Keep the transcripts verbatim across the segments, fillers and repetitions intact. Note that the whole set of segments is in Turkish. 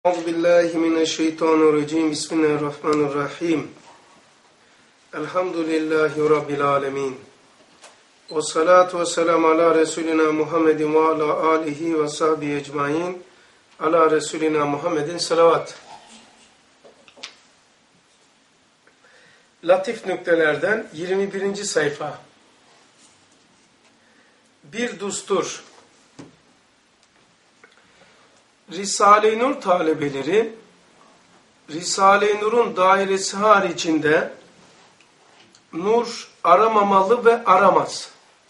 Euzubillahimineşşeytanirracim. Bismillahirrahmanirrahim. Elhamdülillahi Rabbil alemin. Ve salatu ve selamu ala Resulina Muhammedin ve ala alihi ve sahbihi ecmain. Ala Resulina Muhammedin salavat. Latif nüktelerden yirmi birinci sayfa. Bir düstur. Risale-i Nur talebeleri, Risale-i Nur'un dairesi haricinde nur aramamalı ve aramaz.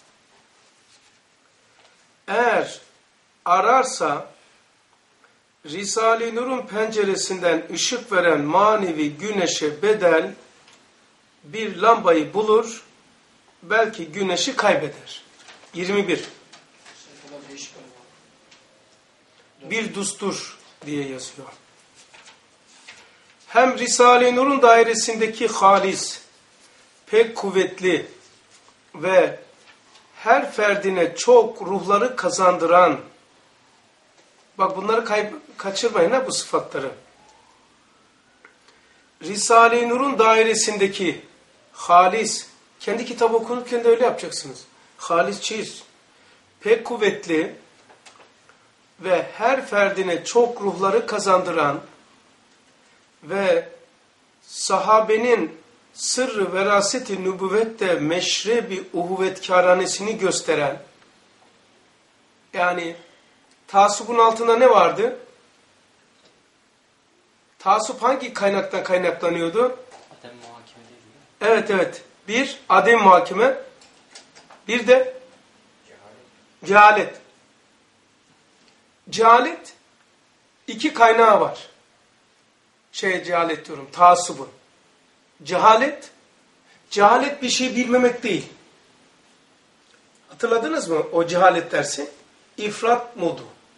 Eğer ararsa, Risale-i Nur'un penceresinden ışık veren manevi güneşe bedel bir lambayı bulur, belki güneşi kaybeder. yirmi bir. Bir düstur diye yazıyor. Hem Risale-i Nur'un dairesindeki halis, pek kuvvetli ve her ferdine çok ruhları kazandıran, bak bunları kayb- kaçırmayın ha bu sıfatları. Risale-i Nur'un dairesindeki halis, kendi kitabı okunurken de öyle yapacaksınız. Halis çiz, pek kuvvetli ve her ferdine çok ruhları kazandıran ve sahabenin sırrı veraseti nübüvvette meşrebi uhuvvetkâranesini gösteren, yani taassubun altında ne vardı? Taassup hangi kaynaktan kaynaklanıyordu? Adem muhakeme değil mi? Evet evet. Bir, adem muhakeme. Bir de cehalet. Cehalet. Cehalet, iki kaynağı var. Şey cehalet diyorum, taassubun. Cehalet, cehalet bir şey bilmemek değil. Hatırladınız mı o cehalet dersi? İfrat modu.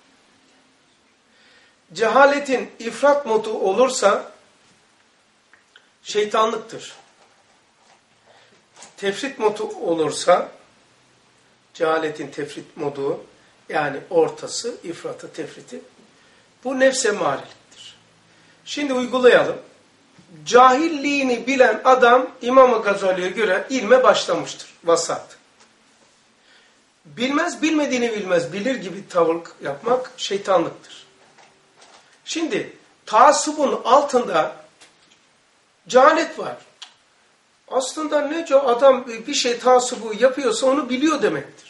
Cehaletin ifrat modu olursa şeytanlıktır. Tefrit modu olursa, cehaletin tefrit modu, yani ortası, ifratı, tefriti, bu nefse mariliktir. Şimdi uygulayalım. Cahilliğini bilen adam İmam-ı Gazali'ye göre ilme başlamıştır. Vasat. Bilmez, bilmediğini bilmez, bilir gibi tavır yapmak şeytanlıktır. Şimdi taassubun altında cehalet var. Aslında nece adam bir şey taassubu yapıyorsa onu biliyor demektir.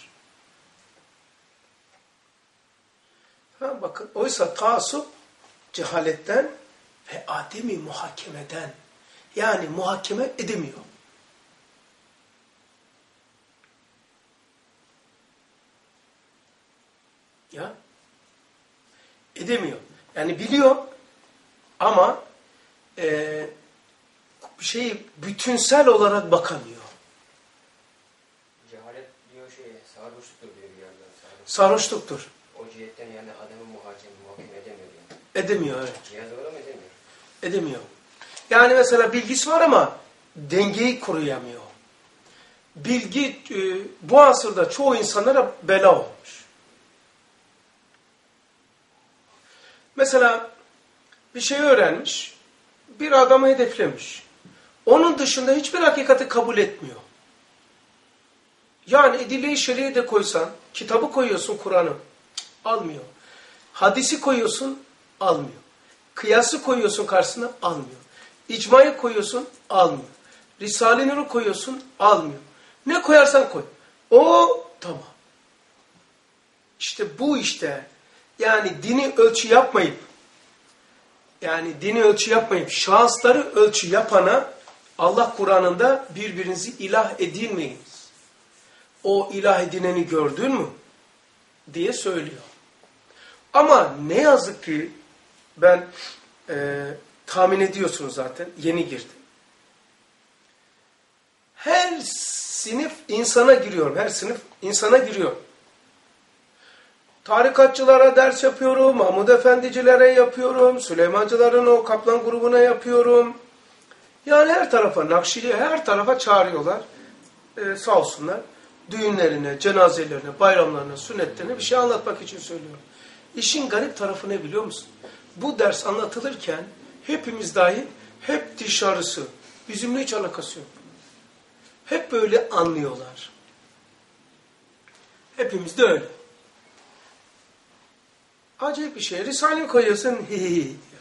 Ha, bakın, oysa taassup cehaletten ve ademi muhakemeden, yani muhakeme edemiyor. Ya edemiyor. Yani biliyor ama e, bir şeyi bütünsel olarak bakamıyor. Cehalet diyor şey, sarhoşluktur diyor bir yerden. Sarhoşluk. Sarhoşluktur. O cihetten yani adamı muhakeme, muhakeme edemiyor yani. Edemiyor, evet. Cihaz var ama edemiyor. Edemiyor. Yani mesela bilgisi var ama dengeyi koruyamıyor. Bilgi e, bu asırda çoğu insanlara bela olmuş. Mesela bir şey öğrenmiş, bir adamı hedeflemiş. Onun dışında hiçbir hakikati kabul etmiyor. Yani edille-i şer'iye de koysan, kitabı koyuyorsun Kur'an'ı, almıyor. Hadisi koyuyorsun, almıyor. Kıyası koyuyorsun karşısına, almıyor. İcmayı koyuyorsun, almıyor. Risale-i Nur'u koyuyorsun, almıyor. Ne koyarsan koy. O tamam. İşte bu işte. Yani dini ölçü yapmayıp, yani dini ölçü yapmayıp, şahısları ölçü yapana Allah Kur'an'ında birbirinizi ilah edinmeyiniz. O ilah edineni gördün mü? Diye söylüyor. Ama ne yazık ki ben e, tahmin ediyorsunuz zaten, yeni girdim. Her sınıf insana giriyorum, her sınıf insana giriyor. Tarikatçılara ders yapıyorum, Mahmud Efendicilere yapıyorum, Süleymancıların o Kaplan grubuna yapıyorum. Yani her tarafa, Nakşi'ye her tarafa çağırıyorlar. Ee, sağ olsunlar. Düğünlerine, cenazelerine, bayramlarına, sünnetlerine bir şey anlatmak için söylüyorum. İşin garip tarafı ne biliyor musun? bu ders anlatılırken hepimiz dahil hep dışarısı. Bizimle hiç alakası yok. Hep böyle anlıyorlar. Hepimiz de öyle. Acayip bir şey. Risale koyuyorsun hi hi hi diyor.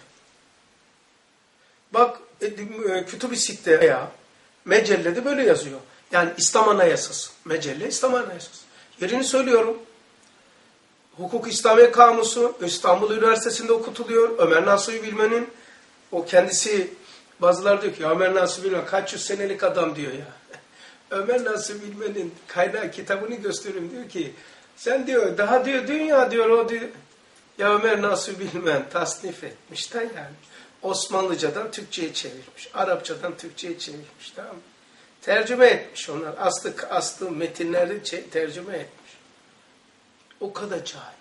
Bak Kütüb-i Sitte ya mecellede böyle yazıyor. Yani İslam Anayasası. Mecelle İslam Anayasası. Yerini söylüyorum. Hukuk İslamiye Kamusu İstanbul Üniversitesi'nde okutuluyor. Ömer Nasuhi Bilmen'in o kendisi bazıları diyor ki ya Ömer Nasuhi Bilmen kaç yüz senelik adam diyor ya. Ömer Nasuhi Bilmen'in kaynağı kitabını gösteriyorum diyor ki sen diyor daha diyor dünya diyor o diyor. Ya Ömer Nasuhi Bilmen tasnif etmiş de yani. Osmanlıcadan Türkçe'ye çevirmiş. Arapçadan Türkçe'ye çevirmiş. Tamam mı? Tercüme etmiş onlar. Aslı, aslı metinleri tercüme etmiş. O kadar cahil.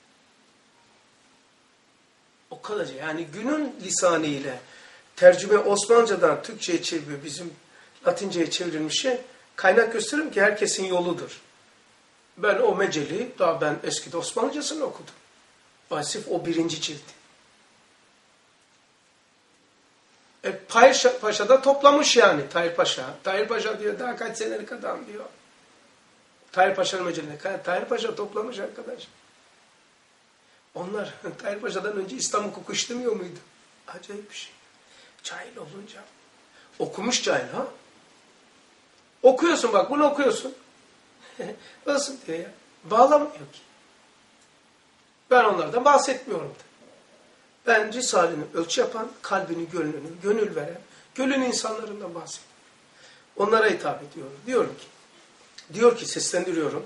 O kadar cahil. Yani günün lisanı ile tercüme Osmanlıcadan Türkçe'ye çeviriyor. Bizim Latince'ye çevrilmiş şey. Kaynak gösteririm ki herkesin yoludur. Ben o meceli daha ben eskide Osmanlıcasını okudum. Vasif o birinci cildi. E, Tahir Paşa da toplamış yani Tahir Paşa. Tahir Paşa diyor daha kaç senelik adam diyor. Tahir Paşa'nın mecelinde. Tahir Paşa toplamış arkadaş. Onlar Tahir Paşa'dan önce İslam hukuku işlemiyor muydu? Acayip bir şey. Cahil olunca. Okumuş cahil ha. Okuyorsun bak bunu okuyorsun. Nasıl diyor ya. Bağlamıyor ki. Ben onlardan bahsetmiyorum da. Ben Risale'nin ölçü yapan, kalbini, gönlünü, gönül veren, gönül insanlarından bahsediyorum. Onlara hitap ediyorum. Diyorum ki, diyor ki seslendiriyorum.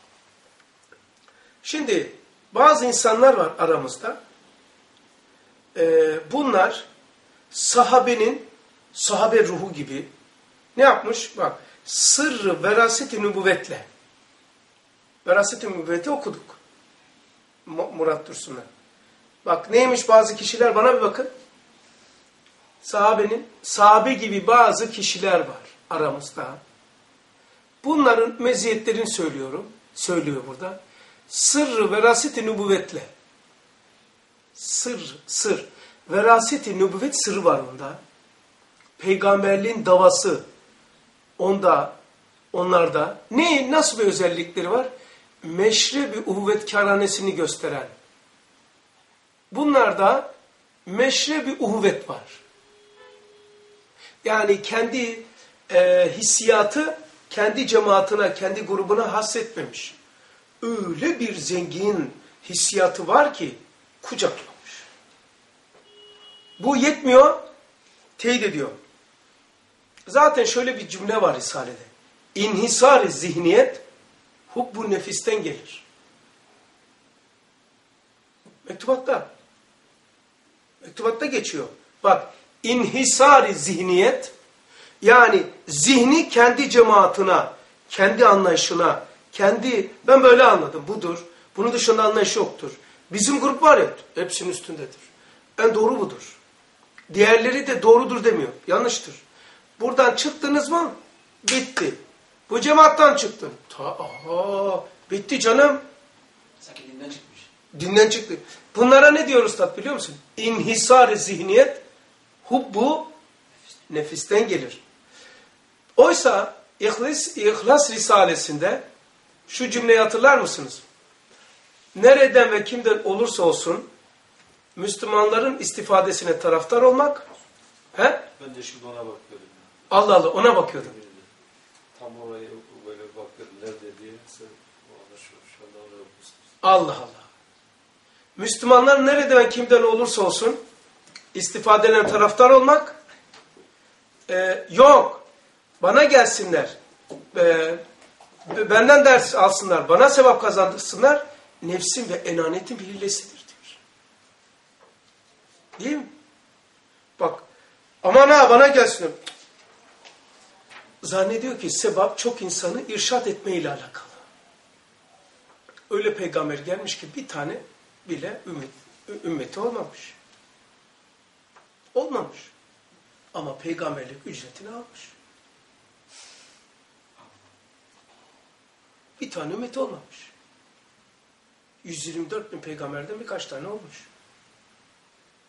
Şimdi bazı insanlar var aramızda. Ee, bunlar sahabenin, sahabe ruhu gibi ne yapmış? Bak, sırrı veraset-i nübüvvetle. Veraset-i nübüvveti okuduk. Murat Dursun'a. Bak neymiş bazı kişiler bana bir bakın. Sahabenin, sahabe gibi bazı kişiler var aramızda. Bunların meziyetlerini söylüyorum. Söylüyor burada. Sırrı veraset-i nübüvvetle. Sır, sır. Veraset-i nübüvvet sırrı var onda. Peygamberliğin davası onda, onlarda. Ne, nasıl bir özellikleri var? Meşrebi uhuvvetkâranesini gösteren. Bunlarda meşrebi uhuvvet var. Yani kendi e, hissiyatı kendi cemaatine, kendi grubuna hassetmemiş. Öyle bir zengin hissiyatı var ki kucaklamış. Bu yetmiyor, teyit ediyor. Zaten şöyle bir cümle var Risale'de. İnhisar-ı zihniyet hubbu nefisten gelir. Mektubatta. Mektubatta geçiyor. Bak, inhisar-ı zihniyet yani zihni kendi cemaatine, kendi anlayışına, kendi ben böyle anladım budur. Bunun dışında anlayış yoktur. Bizim grup var ya hepsinin üstündedir. En doğru budur. Diğerleri de doğrudur demiyor. Yanlıştır. Buradan çıktınız mı? Bitti. Bu cemaattan çıktın. Ta, aha, bitti canım. Sanki dinden çıkmış. Dinden çıktı. Bunlara ne diyoruz tat biliyor musun? İnhisar-ı zihniyet hubbu nefisten gelir. Oysa İhlas, İhlas Risalesi'nde şu cümleyi hatırlar mısınız? Nereden ve kimden olursa olsun Müslümanların istifadesine taraftar olmak. He? Ben de şimdi ona bakıyorum. Allah Allah ona bakıyordum. Tam oraya böyle bakıyorum. Nerede diye. Sen onu şu, şu anda oraya okursunuz. Allah Allah. Müslümanlar nereden ve kimden olursa olsun istifadelerine taraftar olmak e, yok. Bana gelsinler. E, benden ders alsınlar. Bana sevap kazandırsınlar. Nefsin ve enanetin bir hilesidir diyor. Değil mi? Bak aman ha bana gelsin. Zannediyor ki sevap çok insanı irşad etmeyle alakalı. Öyle peygamber gelmiş ki bir tane bile ümmet, ümmeti olmamış. Olmamış. Ama peygamberlik ücretini almış. Bir tane ümmeti olmamış. yüz yirmi dört bin peygamberden birkaç tane olmuş.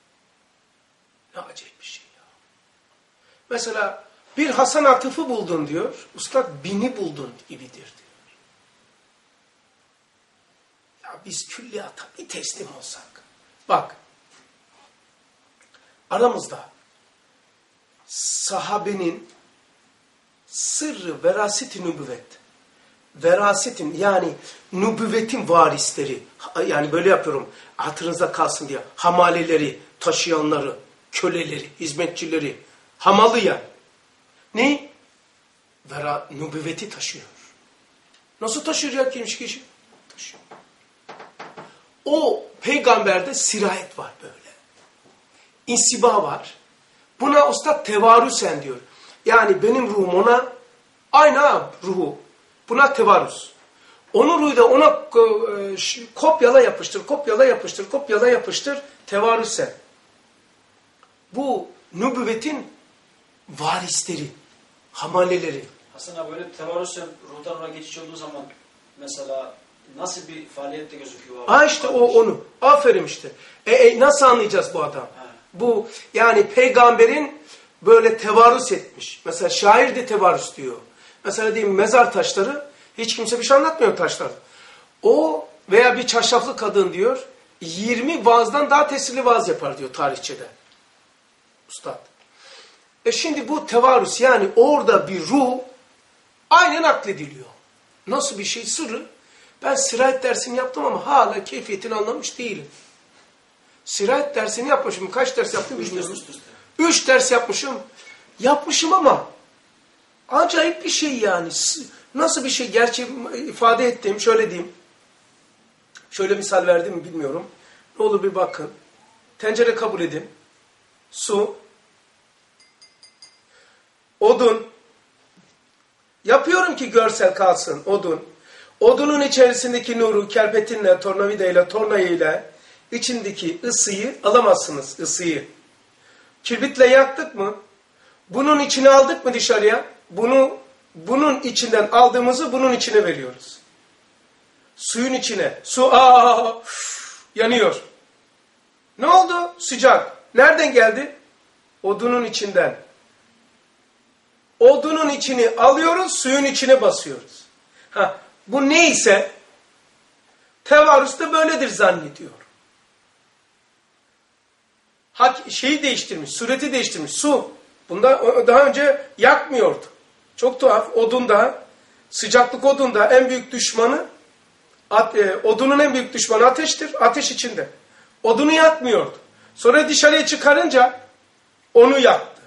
Ne acayip bir şey ya. Mesela bir Hasan Atıf'ı buldun diyor. Üstad bini buldun gibidir diyor. Ya biz külliyata bir teslim olsak. Bak. Aramızda sahabenin sırrı veraset-i nübüvvet, verasetin yani nübüvvetin varisleri, yani böyle yapıyorum hatırınızda kalsın diye, hamaleleri, taşıyanları, köleleri, hizmetçileri, hamalı ya. Ne? Vera, nübüvveti taşıyor. Nasıl taşıyor ya kimmiş kişi? Taşıyor. O peygamberde sirayet var böyle. İnsiba var. Buna usta tevarüsen diyor. Yani benim ruhum ona aynı ruhu. Buna tevarüs. Onun ruhu da ona e, kopyala yapıştır, kopyala yapıştır, kopyala yapıştır, tevarüsen. Bu nübüvvetin varisleri, hamaleleri. Hasan abi böyle tevarüsen ruhtan ona geçiş olduğu zaman mesela nasıl bir faaliyette gözüküyor abi? Ha işte o onu. Aferin işte. E, e, nasıl anlayacağız bu adam? Ha. Bu yani peygamberin böyle tevarüs etmiş. Mesela şair de tevarüs diyor. Mesela diyeyim mezar taşları hiç kimse bir şey anlatmıyor taşlar. O veya bir çarşaflı kadın diyor yirmi vaazdan daha tesirli vaaz yapar diyor tarihçede. Üstad. E şimdi bu tevarüs yani orada bir ruh aynen naklediliyor. Nasıl bir şey sırrı? Ben sirayet dersini yaptım ama hala keyfiyetini anlamış değilim. Sirayet dersini yapmışım. Kaç ders yaptım bilmiyorum. Üst üste. Üç ders yapmışım. Yapmışım ama acayip bir şey yani. Nasıl bir şey gerçi ifade ettiğim şöyle diyeyim. Şöyle misal verdim mi bilmiyorum. Ne olur bir bakın. Tencere kabul edin. Su. Odun. Yapıyorum ki görsel kalsın. Odun. Odunun içerisindeki nuru kerpetinle, tornavidayla, tornayıyla içindeki ısıyı alamazsınız. Isıyı. Kibritle yaktık mı? Bunun içine aldık mı dışarıya? Bunu bunun içinden aldığımızı bunun içine veriyoruz. Suyun içine. Su aa yanıyor. Ne oldu? Sıcak. Nereden geldi? Odunun içinden. Odunun içini alıyoruz, suyun içine basıyoruz. Ha, bu neyse tevarüs de böyledir zannediyor. Hak, şeyi değiştirmiş, sureti değiştirmiş. Su. Bunda daha önce yakmıyordu. Çok tuhaf. Odunda, sıcaklık odunda en büyük düşmanı, at, e, odunun en büyük düşmanı ateştir. Ateş içinde. Odunu yakmıyordu. Sonra dışarıya çıkarınca onu yaktı.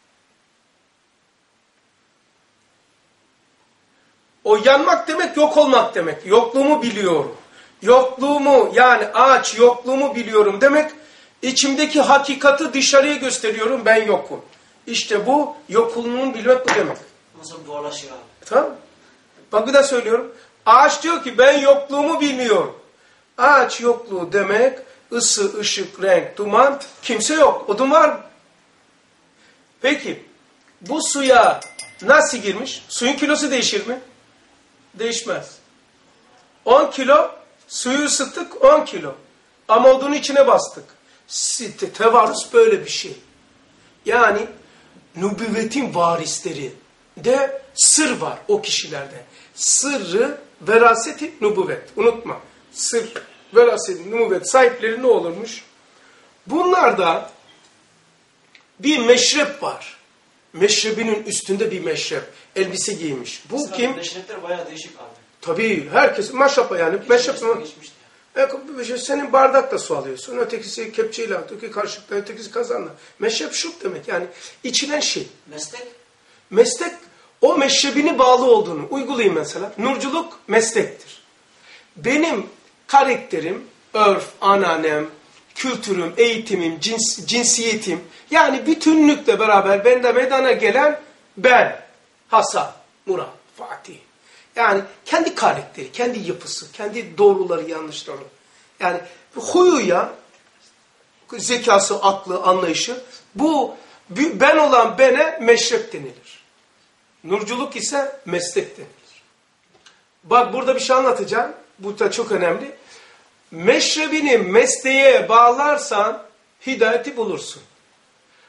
O yanmak demek yok olmak demek. Yokluğumu biliyorum. Yokluğumu yani ağaç yokluğumu biliyorum demek. İçimdeki hakikati dışarıya gösteriyorum ben yokum. İşte bu yokluğumu bilmek bu demek. Nasıl doğalaşıyor abi? Tamam. Bak bir daha söylüyorum. Ağaç diyor ki ben yokluğumu bilmiyorum. Ağaç yokluğu demek ısı, ışık, renk, duman kimse yok. Odun var mı? Peki bu suya nasıl girmiş? Suyun kilosu değişir mi? Değişmez. on kilo suyu ısıttık on kilo. Ama odunu içine bastık. Tevarüs böyle bir şey. Yani nübüvvetin varisleri de sır var o kişilerde. Sırrı veraseti nübüvvet. Unutma. Sır, veraseti nübüvvet sahipleri ne olurmuş? Bunlarda bir meşrep var. Meşrebinin üstünde bir meşrep. Elbise giymiş. Bu Mesela kim? Meşrepler bayağı değişik abi. Tabii herkes maşapa yani. Meşrep mi? E, senin bardakla su alıyorsun. Ötekisi kepçeyle, öteki kaşıkla, ötekisi kazanla. Meşrep şup demek yani içilen şey. Meslek? Meslek o meşrebini bağlı olduğunu uygulayayım mesela. Nurculuk meslektir. Benim karakterim, örf, ananem, kültürüm, eğitimim, cins, cinsiyetim yani bütünlükle beraber bende meydana gelen ben, Hasan, Murat, Fatih. Yani kendi karakteri, kendi yapısı, kendi doğruları, yanlışları. Yani huyu ya, zekası, aklı, anlayışı. Bu ben olan bene meşrep denilir. Nurculuk ise meslek denilir. Bak burada bir şey anlatacağım. Bu da çok önemli. Meşrebini mesleğe bağlarsan hidayeti bulursun.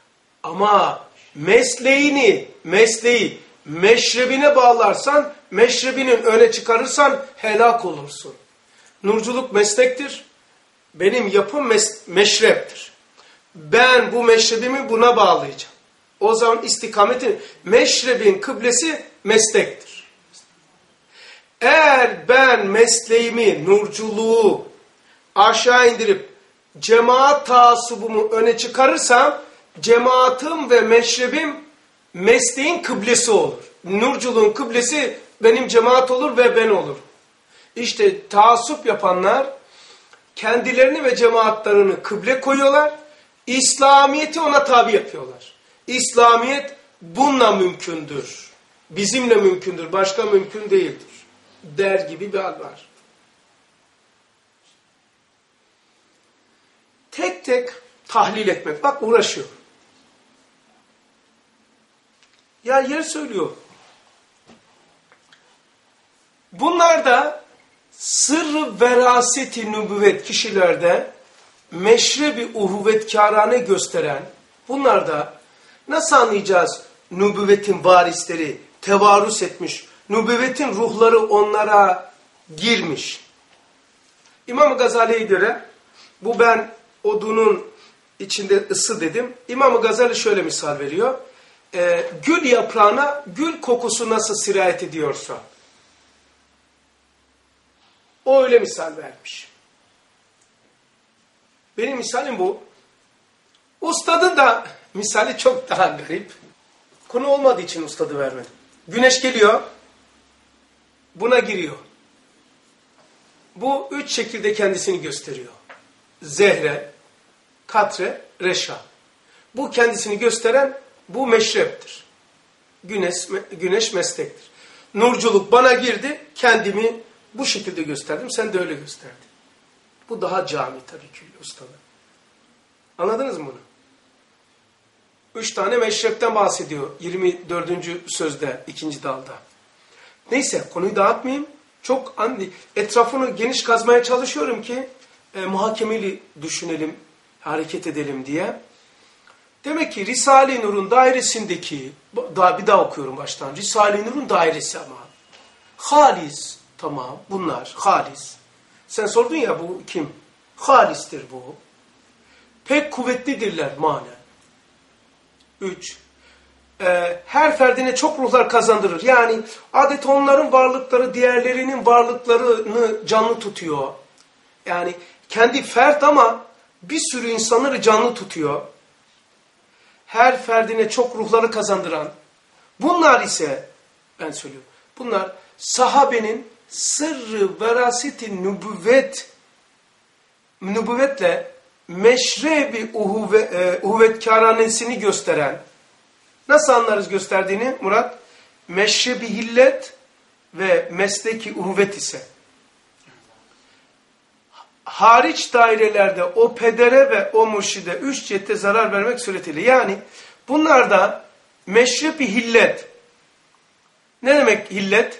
Ama mesleğini, mesleği meşrebine bağlarsan, meşrebinin öne çıkarırsan helak olursun. Nurculuk meslektir. Benim yapım mes meşreptir. Ben bu meşrebimi buna bağlayacağım. O zaman istikametin, meşrebin kıblesi meslektir. Eğer ben mesleğimi, nurculuğu aşağı indirip cemaat taassubumu öne çıkarırsam, cemaatim ve meşrebim mesleğin kıblesi olur. Nurculuğun kıblesi benim cemaat olur ve ben olurum. İşte taassup yapanlar kendilerini ve cemaatlerini kıble koyuyorlar. İslamiyet'i ona tabi yapıyorlar. İslamiyet bununla mümkündür. Bizimle mümkündür. Başka mümkün değildir. Der gibi bir hal var. Tek tek tahlil etmek. Bak uğraşıyor. Ya yer söylüyor. Bunlar da sırrı veraseti nübüvvet kişilerde meşrebi uhuvvetkârane gösteren, bunlar da nasıl anlayacağız nübüvvetin varisleri tevarüs etmiş, nübüvvetin ruhları onlara girmiş. İmam-ı Gazali'ye göre, bu ben odunun içinde ısı dedim, İmam-ı Gazali şöyle misal veriyor, e, gül yaprağına gül kokusu nasıl sirayet ediyorsa, o öyle misal vermiş. Benim misalim bu. Ustadın da misali çok daha garip. Konu olmadığı için ustadı vermedim. Güneş geliyor, buna giriyor. Bu üç şekilde kendisini gösteriyor. Zehre, katre, reşa. Bu kendisini gösteren bu meşreptir. Güneş, güneş meslektir. Nurculuk bana girdi, kendimi bu şekilde gösterdim, sen de öyle gösterdin. Bu daha cami tabii ki ustalı. Anladınız mı bunu? Üç tane meşrepten bahsediyor yirmi dördüncü sözde, ikinci dalda. Neyse, konuyu dağıtmayayım. Çok andi, etrafını geniş kazmaya çalışıyorum ki e, muhakemeli düşünelim, hareket edelim diye. Demek ki Risale-i Nur'un dairesindeki, daha bir daha okuyorum baştan. Risale-i Nur'un dairesi ama. Halis, tamam bunlar, halis. Sen sordun ya bu kim? Halistir bu. Pek kuvvetlidirler manen. Üç. Ee, her ferdine çok ruhlar kazandırır. Yani adeta onların varlıkları diğerlerinin varlıklarını canlı tutuyor. Yani kendi fert ama bir sürü insanları canlı tutuyor. Her ferdine çok ruhları kazandıran. Bunlar ise, ben söylüyorum, bunlar sahabenin sırrı veraseti nübüvvet, nübüvvetle meşrebi uhuvve, e, uhuvvetkâranesini gösteren, nasıl anlarız gösterdiğini Murat? Meşrebi hillet ve mesleki uhuvvet ise. Hariç dairelerde o pedere ve o mürşide üç cihette zarar vermek suretiyle. Yani bunlarda meşrebi hillet. Ne demek hillet?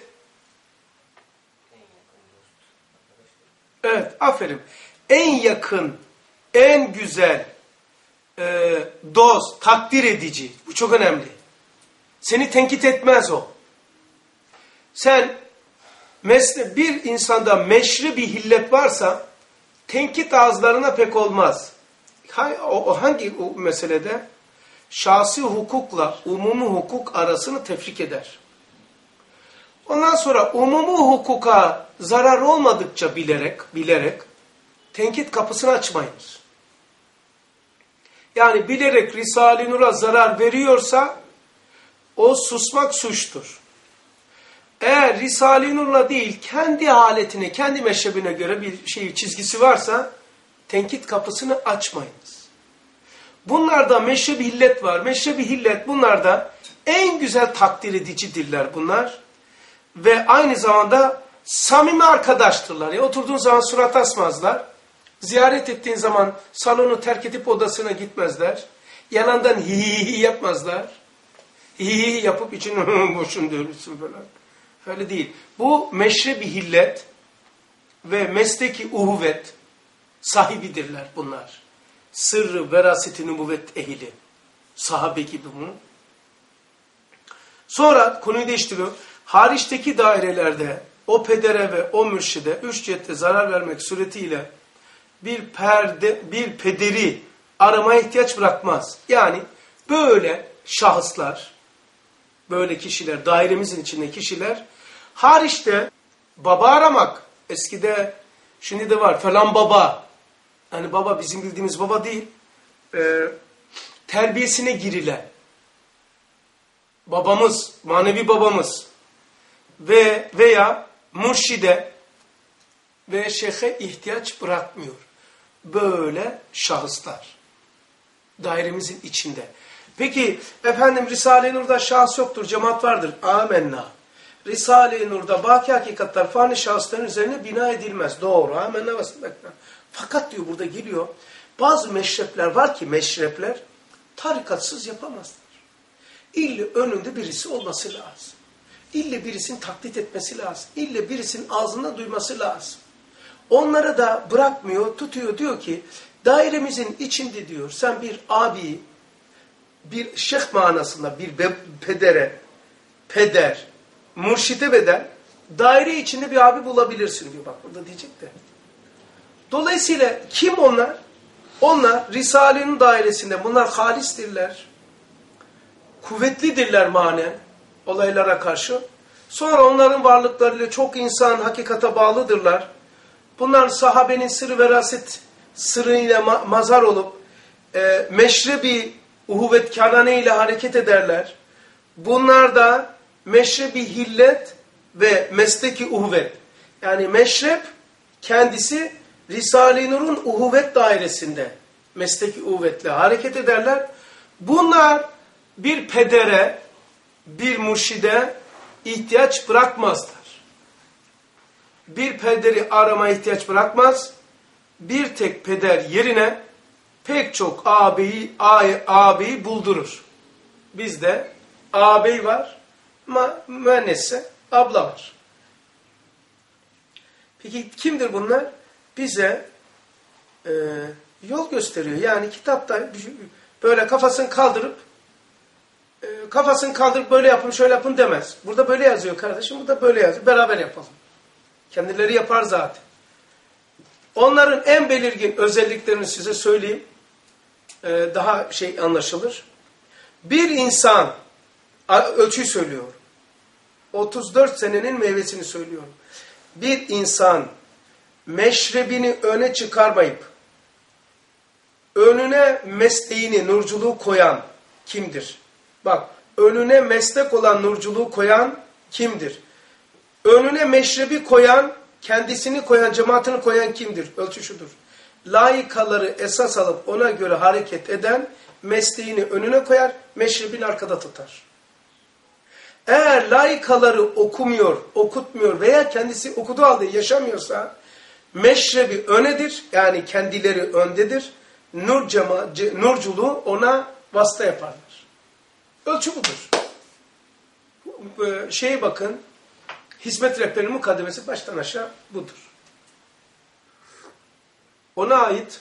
Evet, aferin. En yakın, en güzel, e, dost, takdir edici. Bu çok önemli. Seni tenkit etmez o. Sen, mesle, bir insanda meşri bir hillet varsa, tenkit ağızlarına pek olmaz. O, o hangi o meselede? Şahsi hukukla umumi hukuk arasını tefrik eder. Ondan sonra umumi hukuka zarar olmadıkça bilerek, bilerek tenkit kapısını açmayınız. Yani bilerek Risale-i Nur'a zarar veriyorsa o susmak suçtur. Eğer Risale-i Nur'la değil kendi haletine, kendi meşrebine göre bir şey çizgisi varsa tenkit kapısını açmayınız. Bunlarda meşrebi hillet var. Meşrebi hillet bunlarda en güzel takdir edicidirler bunlar. Ve aynı zamanda samimi arkadaştırlar. Ya, oturduğun zaman surat asmazlar. Ziyaret ettiğin zaman salonu terk edip odasına gitmezler. Yalandan hi hi hi yapmazlar. Hi hi yapıp için boşun dönürsün falan. Öyle değil. Bu meşrebi hillet ve mesleki uhuvvet sahibidirler bunlar. Sırrı veraseti nübüvvet ehli. Sahabe gibi bunu. Sonra konuyu değiştiriyor. Hariçteki dairelerde o pedere ve o mürşide üç cihette zarar vermek suretiyle bir perde, bir pederi aramaya ihtiyaç bırakmaz. Yani böyle şahıslar, böyle kişiler, dairemizin içinde kişiler, hariçte baba aramak, eskide, şimdi de var falan baba, yani baba bizim bildiğimiz baba değil, e, terbiyesine girilen, babamız, manevi babamız ve veya mürşide ve şeyhe ihtiyaç bırakmıyor. Böyle şahıslar dairemizin içinde. Peki efendim Risale-i Nur'da şahıs yoktur, cemaat vardır. Amenna. Risale-i Nur'da baki hakikatler fani şahısların üzerine bina edilmez. Doğru. Amenna. Fakat diyor burada geliyor. Bazı meşrepler var ki meşrepler tarikatsız yapamazlar. İlle önünde birisi olması lazım. İlle birisinin taklit etmesi lazım. İlle birisinin ağzından duyması lazım. Onları da bırakmıyor, tutuyor, diyor ki dairemizin içinde diyor sen bir abi, bir şeyh manasında bir pedere, peder, mürşide bedel daire içinde bir abi bulabilirsin diyor. Bak burada diyecek de. Dolayısıyla kim onlar? Onlar Risale'nin dairesinde, bunlar halistirler. Kuvvetlidirler manen olaylara karşı. Sonra onların varlıklarıyla çok insan hakikate bağlıdırlar. Bunlar sahabenin sırrı veraset sırrıyla ma mazar olup e, meşrebi uhuvvetkârane ile hareket ederler. Bunlar da meşrebi hillet ve mesleki uhuvvet. Yani meşrep kendisi Risale-i Nur'un uhuvvet dairesinde mesleki uhuvvetle hareket ederler. Bunlar bir pedere, bir mürşide ihtiyaç bırakmazlar. Bir pederi aramaya ihtiyaç bırakmaz. Bir tek peder yerine pek çok ağabeyi, ağabeyi buldurur. Bizde ağabey var, ama müennesse abla var. Peki kimdir bunlar? Bize e, yol gösteriyor. Yani kitapta böyle kafasını kaldırıp e, kafasını kaldırıp böyle yapın, şöyle yapın demez. Burada böyle yazıyor kardeşim, burada böyle yazıyor. Beraber yapalım. Kendileri yapar zaten. Onların en belirgin özelliklerini size söyleyeyim. Ee, daha şey anlaşılır. Bir insan, ölçüyü söylüyorum. otuz dört senenin meyvesini söylüyorum. Bir insan meşrebini öne çıkarmayıp önüne mesleğini, nurculuğu koyan kimdir? Bak, önüne meslek olan nurculuğu koyan kimdir? Önüne meşrebi koyan, kendisini koyan, cemaatini koyan kimdir? Ölçü şudur. Layıkaları esas alıp ona göre hareket eden mesleğini önüne koyar, meşrebini arkada tutar. Eğer layıkaları okumuyor, okutmuyor veya kendisi okuduğu halde yaşamıyorsa meşrebi önedir, yani kendileri öndedir. Nur cema, nurculuğu ona vasıta yaparlar. Ölçü budur. Şeye bakın, hizmet rehberinin mukaddemesi baştan aşağı budur. Ona ait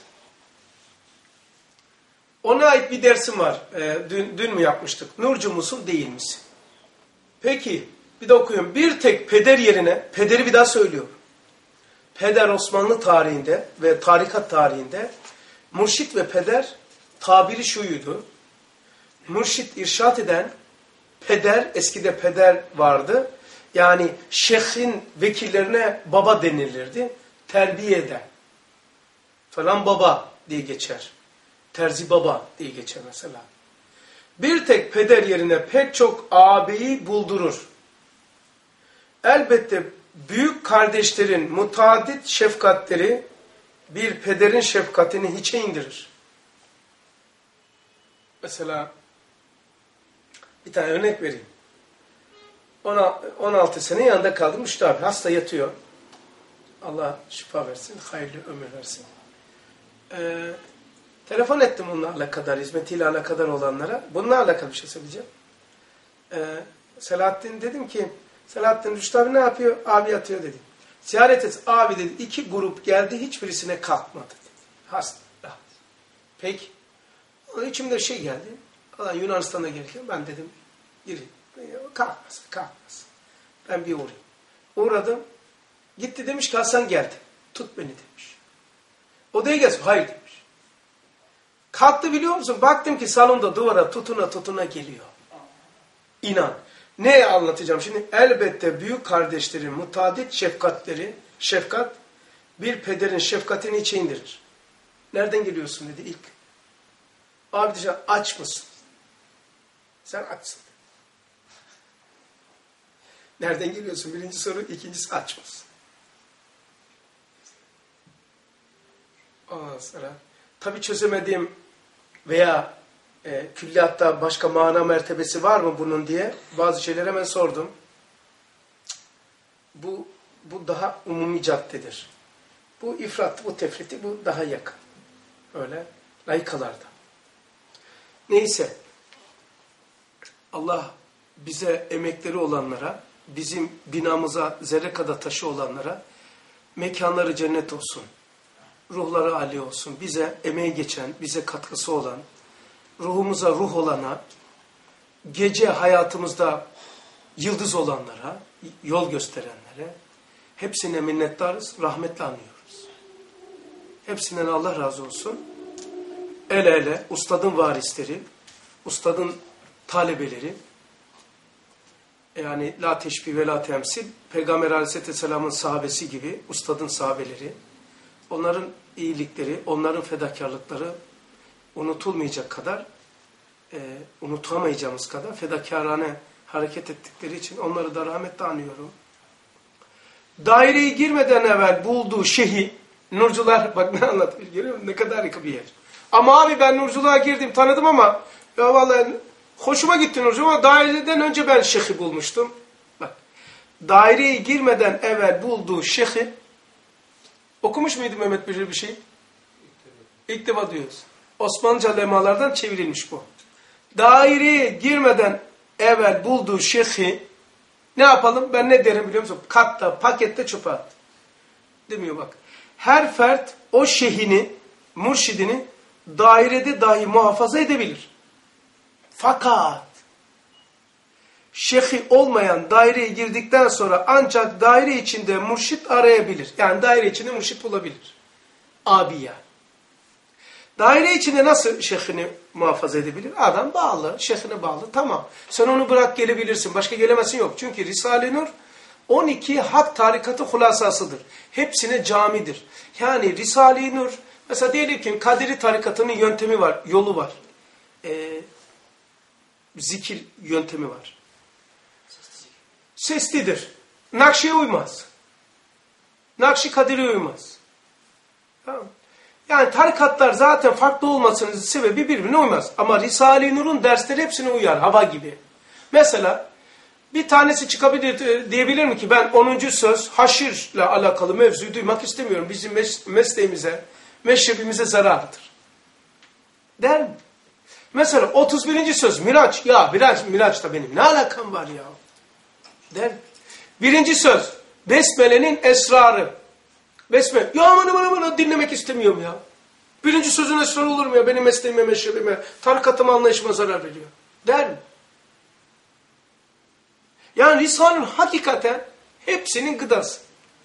ona ait bir dersim var. Ee, dün, dün mü yapmıştık? Nurcu musun, değil misin? Peki, bir de okuyun. Bir tek peder yerine, pederi bir daha söylüyor. Peder Osmanlı tarihinde ve tarikat tarihinde mürşit ve peder tabiri şuydu. Mürşit irşat eden, peder, eskide peder vardı. Yani şeyhin vekillerine baba denilirdi. Terbiye eden. Falan baba diye geçer. Terzi baba diye geçer mesela. Bir tek peder yerine pek çok ağabeyi buldurur. Elbette büyük kardeşlerin mutaaddit şefkatleri bir pederin şefkatini hiçe indirir. Mesela bir tane örnek vereyim. on altı sene yanında kaldım. Müştü abi hasta yatıyor. Allah şifa versin, hayırlı ömür versin. Ee, telefon ettim onunla alakadar, hizmetiyle alakadar olanlara. Bununla alakalı bir şey söyleyeceğim. Ee, Selahattin dedim ki, Selahattin Rüştü abi ne yapıyor? Abi yatıyor dedim. Ziyaret et. Abi dedi, iki grup geldi, hiçbirisine kalkmadı dedi. Hasta. Peki. Onun içimde şey geldi. Allah Yunanistan'a gelirken ben dedim gireyim. Kalkmasın, kalkmasın. Ben bir uğrayayım. Uğradım. Gitti demiş ki Hasan geldi. Tut beni demiş. Odaya gelsin. Hayır demiş. Kalktı biliyor musun? Baktım ki salonda duvara tutuna tutuna geliyor. İnan. Ne anlatacağım şimdi? Elbette büyük kardeşlerin mutadit şefkatleri, şefkat bir pederin şefkatini içe indirir. Nereden geliyorsun dedi ilk. Abi diyeceğim aç mısın? Sen açsın. Nereden geliyorsun? Birinci soru. İkincisi aç mısın? Ondan sonra tabii çözemediğim veya e, külliyatta başka mana mertebesi var mı bunun diye bazı şeyler hemen sordum. Bu, bu daha umumi caddedir. Bu ifrat, bu tefriti, bu daha yakın. Öyle layıkalarda. Neyse. Allah bize emekleri olanlara, bizim binamıza zerre kadar taşı olanlara mekanları cennet olsun. Ruhları âli olsun. Bize emeği geçen, bize katkısı olan, ruhumuza ruh olana, gece hayatımızda yıldız olanlara, yol gösterenlere hepsine minnettarız, rahmetle anıyoruz. Hepsinden Allah razı olsun. El ele, ustadın varisleri, ustadın talebeleri, yani la teşbih ve la temsil, Peygamber Aleyhisselam'ın sahabesi gibi ustadın sahabeleri, onların iyilikleri, onların fedakarlıkları unutulmayacak kadar, e, unutamayacağımız kadar fedakarane hareket ettikleri için onları da rahmetle anıyorum. Daireye girmeden evvel bulduğu şeyhi, Nurcular, bak ne anlatıyor, görüyor musun? Ne kadar yakın bir yer. Ama abi ben Nurculuğa girdim, tanıdım ama ya vallahi hoşuma gitti Nurcu ama daireden önce ben şeyhi bulmuştum. Bak, daireye girmeden evvel bulduğu şeyhi, okumuş muydu Mehmet Bilir bir şey? İlk defa duyuyoruz. Osmanlıca lemalardan çevrilmiş bu. Daireye girmeden evvel bulduğu şeyhi ne yapalım? Ben ne derim biliyor musun? Katta, pakette çöpe at. Demiyor bak. Her fert o şeyhini, mürşidini dairede dahi muhafaza edebilir. Fakat şeyhi olmayan daireye girdikten sonra ancak daire içinde mürşit arayabilir. Yani daire içinde mürşit bulabilir. Abi yani. Daire içinde nasıl şeyhini muhafaza edebilir? Adam bağlı, şeyhine bağlı. Tamam. Sen onu bırak gelebilirsin. Başka gelemezsin yok. Çünkü Risale-i Nur on iki hak tarikatı hulasasıdır. Hepsine camidir. Yani Risale-i Nur, mesela diyelim ki Kadiri tarikatının yöntemi var, yolu var. Ee, zikir yöntemi var. Seslidir. Nakşi'ye uymaz. Nakşi Kadiri'ye uymaz. Tamam. Yani tarikatlar zaten farklı olmasının sebebi birbirine uymaz. Ama Risale-i Nur'un dersleri hepsine uyar. Hava gibi. Mesela bir tanesi çıkabilir diyebilir mi ki ben onuncu söz haşirle alakalı mevzuyu duymak istemiyorum. Bizim mes mesleğimize, meşrebimize zararlıdır. Der mi? Mesela otuz birinci söz Miraç. Ya Miraç, Miraç da benim ne alakam var ya? Der mi? Birinci söz Besmele'nin esrarı. Besmele. Ya aman aman aman dinlemek istemiyorum ya. Birinci sözün esrarı olur mu ya? Benim mesleğime, meşrebime, tarikatıma, anlayışıma zarar veriyor. Der mi? Yani Risale'nin hakikaten hepsinin gıdası.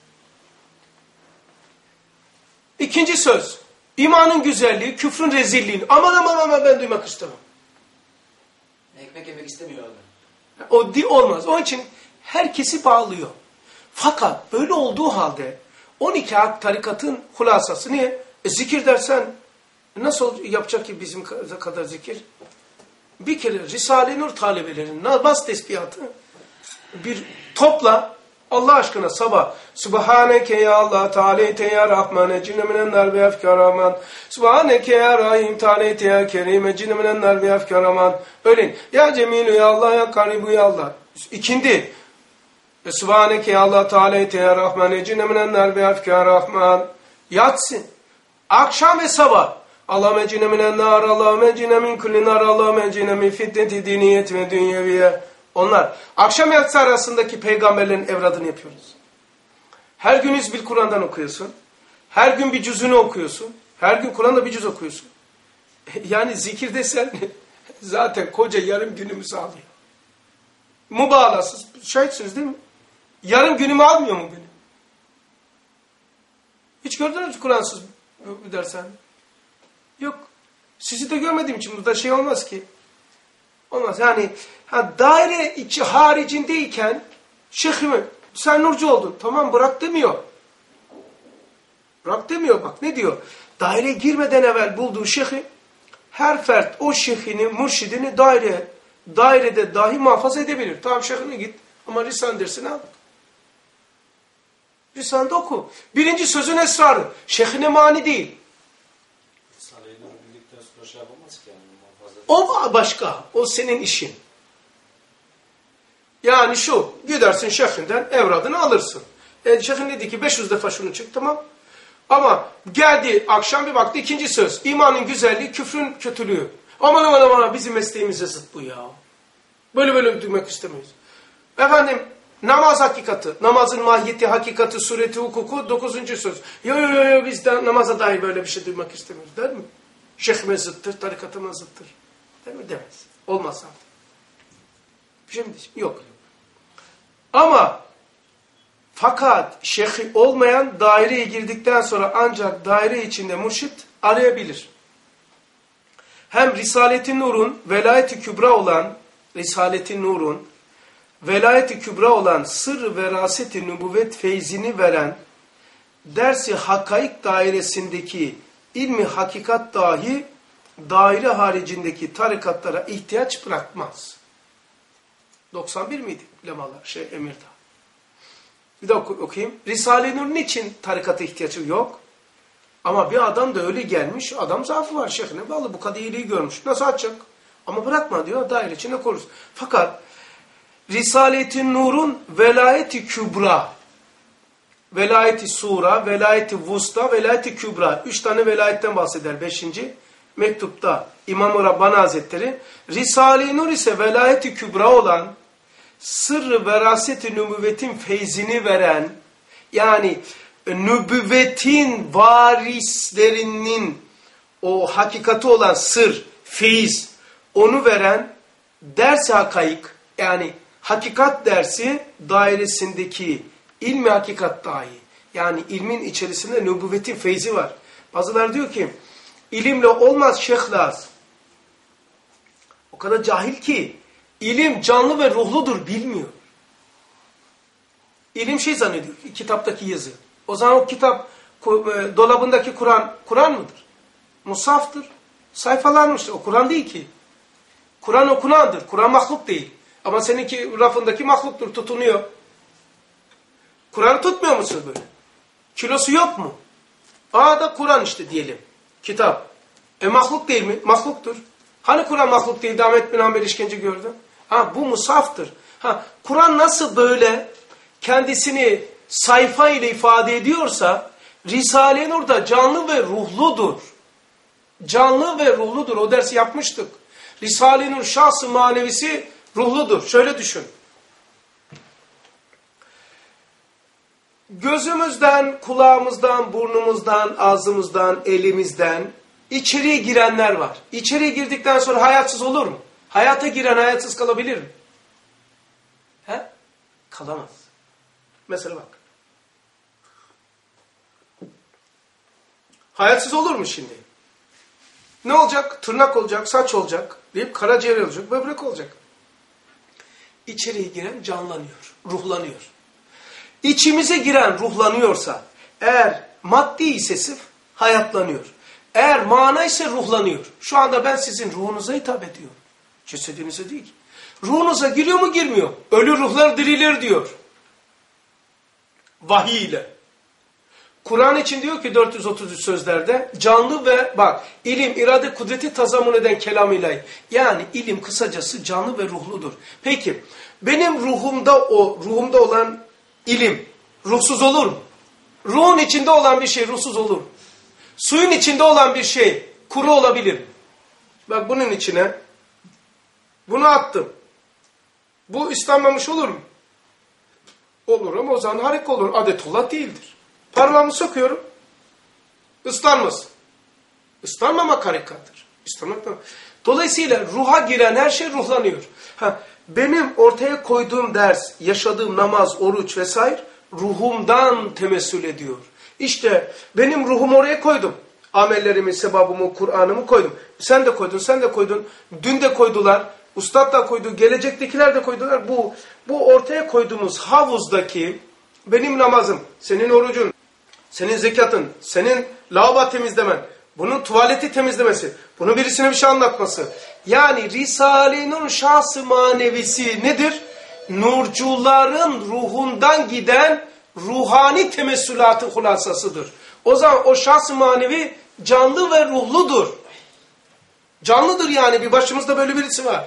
İkinci söz. İmanın güzelliği, küfrün rezilliğini. Aman aman aman ben duymak istemem. Ekmek yemek istemiyor adam. O di olmaz. Onun için herkesi bağlıyor. Fakat böyle olduğu halde on iki hak tarikatın hulasası niye? E, zikir dersen nasıl yapacak ki bizim kadar zikir? Bir kere Risale-i Nur talebelerinin namaz tesbihatı bir topla Allah aşkına sabah Subhaneke ya Allah Teala'te ya Rahman cinneminen nar ve efkaraman Subhaneke ya Rahim Teala'te ya Kerim cinneminen nar ve efkaraman öğlen ya Cemilu ya Allah ya Karibu ya Allah. İkindi Subhaneke ya Allah Teala'te ya Rahman cinneminen nar ve efkaraman yatsın. Akşam ve sabah Allahümme cinneminen nar Allahümme cinnemin kulli nar Allahümme cinnemin fitneti diniyet ve dünyeviye. Onlar. Akşam yatsı arasındaki peygamberlerin evradını yapıyoruz. Her gün Hizbil Kur'an'dan okuyorsun. Her gün bir cüzünü okuyorsun. Her gün Kur'an'da bir cüz okuyorsun. Yani zikir desen Zaten koca yarım günümüzü alıyor. Mübalağasız şahitsiniz değil mi? Yarım günümü almıyor mu benim? Hiç gördünüz mü Kur'ansız bir dersen? Yok. Sizi de görmediğim için burada şey olmaz ki. Olmaz. Yani ha, daire içi haricindeyken şeyhimi sen nurcu oldun. Tamam bırak demiyor. Bırak demiyor bak ne diyor? Daireye girmeden evvel bulduğu şeyhi her fert o şeyhini, mürşidini daire, dairede dahi muhafaza edebilir. Tamam şeyhine git ama Risale-i dersini al. Risale'de oku. Birinci sözün esrarı. Şeyhine mani değil. Risale-i Nur bildikten sonra şey yapamaz ki yani muhafaza. O başka. O senin işin. Yani şu. Gidersin şeyhinden evradını alırsın. E, şeyhin dedi ki beş yüz defa şunu çık tamam. Ama geldi akşam bir baktı ikinci söz. İmanın güzelliği, küfrün kötülüğü. Aman aman aman bizim mesleğimize zıt bu ya. Böyle böyle duymak istemiyoruz. Efendim namaz hakikati, namazın mahiyeti, hakikati, sureti, hukuku dokuzuncu söz. Yo yo yo yo biz de namaza dair böyle bir şey duymak istemiyoruz der mi? Şeyhime zıttır, tarikatıma zıttır. Der mi? Demez. Olmaz zaten. Bir şey mi diyeceğim? Yok. Ama fakat şeyhi olmayan daireye girdikten sonra ancak daire içinde mürşit arayabilir. Hem Risalet-i Nur'un velayet-i kübra olan Risalet-i Nur'un velayet-i kübra olan sır veraset-i nübüvvet feyzini veren dersi hakaik dairesindeki ilmi hakikat dahi daire haricindeki tarikatlara ihtiyaç bırakmaz. doksan bir miydi? Lemalar, şey Emir'de. Bir daha okuyayım. Risale-i Nur niçin tarikata ihtiyacı yok? Ama bir adam da öyle gelmiş, adam zaafı var şeyhine bağlı, bu kadar iyiliği görmüş. Nasıl açacak? Ama bırakma diyor, daire içinde koruruz. Fakat Risalet-i Nur'un velayeti kübra, velayeti sura, velayeti vusta, velayeti kübra. Üç tane velayetten bahseder. Beşinci mektupta İmam-ı Rabbani Hazretleri. Risale-i Nur ise velayeti kübra olan sırrı veraset-i nübüvvetin feyzini veren, yani nübüvvetin varislerinin o hakikati olan sır, feyiz, onu veren ders-i hakaik, yani hakikat dersi dairesindeki ilmi hakikat dahi, yani ilmin içerisinde nübüvvetin feyzi var. Bazıları diyor ki, ilimle olmaz şeyh lazım. O kadar cahil ki, İlim canlı ve ruhludur bilmiyor. İlim şey zannediyor, kitaptaki yazı. O zaman o kitap dolabındaki Kur'an, Kur'an mıdır? Musaftır. Sayfalarmıştır. O Kur'an değil ki. Kur'an okunandır. Kur'an mahluk değil. Ama seninki rafındaki mahluktur, tutunuyor. Kur'an tutmuyor musun böyle? Kilosu yok mu? Aa da Kur'an işte diyelim. Kitap. E mahluk değil mi? Mahluktur. Hani Kur'an mahluk değil? Ahmet bin Hanbel işkence gördü. Ha bu musaftır. Ha Kur'an nasıl böyle kendisini sayfa ile ifade ediyorsa Risale-i Nur da canlı ve ruhludur. Canlı ve ruhludur. O dersi yapmıştık. Risale-i Nur şahs-ı manevisi ruhludur. Şöyle düşün. Gözümüzden, kulağımızdan, burnumuzdan, ağzımızdan, elimizden içeriye girenler var. İçeriye girdikten sonra hayatsız olur mu? Hayata giren hayatsız kalabilir mi? He? Kalamaz. Mesela bak. Hayatsız olur mu şimdi? Ne olacak? Tırnak olacak, saç olacak, deyip karaciğer olacak, böbrek olacak. İçeriye giren canlanıyor, ruhlanıyor. İçimize giren ruhlanıyorsa, eğer maddi ise sırf hayatlanıyor. Eğer mana ise ruhlanıyor. Şu anda ben sizin ruhunuza hitap ediyorum. Cesedinize değil ki. Ruhunuza giriyor mu girmiyor? Ölü ruhlar dirilir diyor. Vahiy ile. Kur'an için diyor ki dört yüz otuz üç sözlerde canlı ve bak ilim, irade, kudreti tazamun eden kelam ilahi. Yani ilim kısacası canlı ve ruhludur. Peki benim ruhumda o ruhumda olan ilim ruhsuz olur mu? Ruhun içinde olan bir şey ruhsuz olur mu? Suyun içinde olan bir şey kuru olabilir mi? Bak bunun içine bunu attım. Bu ıslanmamış olur mu? Olur ama o zaman harik olur. Adetullah değildir. Parmağımı sokuyorum. Islanmasın. Islanmamak harikattır. Islanmak da. Dolayısıyla ruha giren her şey ruhlanıyor. Ha, benim ortaya koyduğum ders, yaşadığım namaz, oruç vesaire ruhumdan temessül ediyor. İşte benim ruhumu oraya koydum. Amellerimi, sebabımı, Kur'an'ımı koydum. Sen de koydun, sen de koydun. Dün de koydular. Ustad da koydu, gelecektekiler de koydular. Bu, bu ortaya koyduğumuz havuzdaki benim namazım, senin orucun, senin zekatın, senin lavabo temizlemen, bunun tuvaleti temizlemesi, bunun birisine bir şey anlatması. Yani Risale-i Nur şahs-ı manevisi nedir? Nurcuların ruhundan giden ruhani temessülatı hulasasıdır. O zaman o şahs-ı manevi canlı ve ruhludur. Canlıdır yani, bir başımızda böyle birisi var.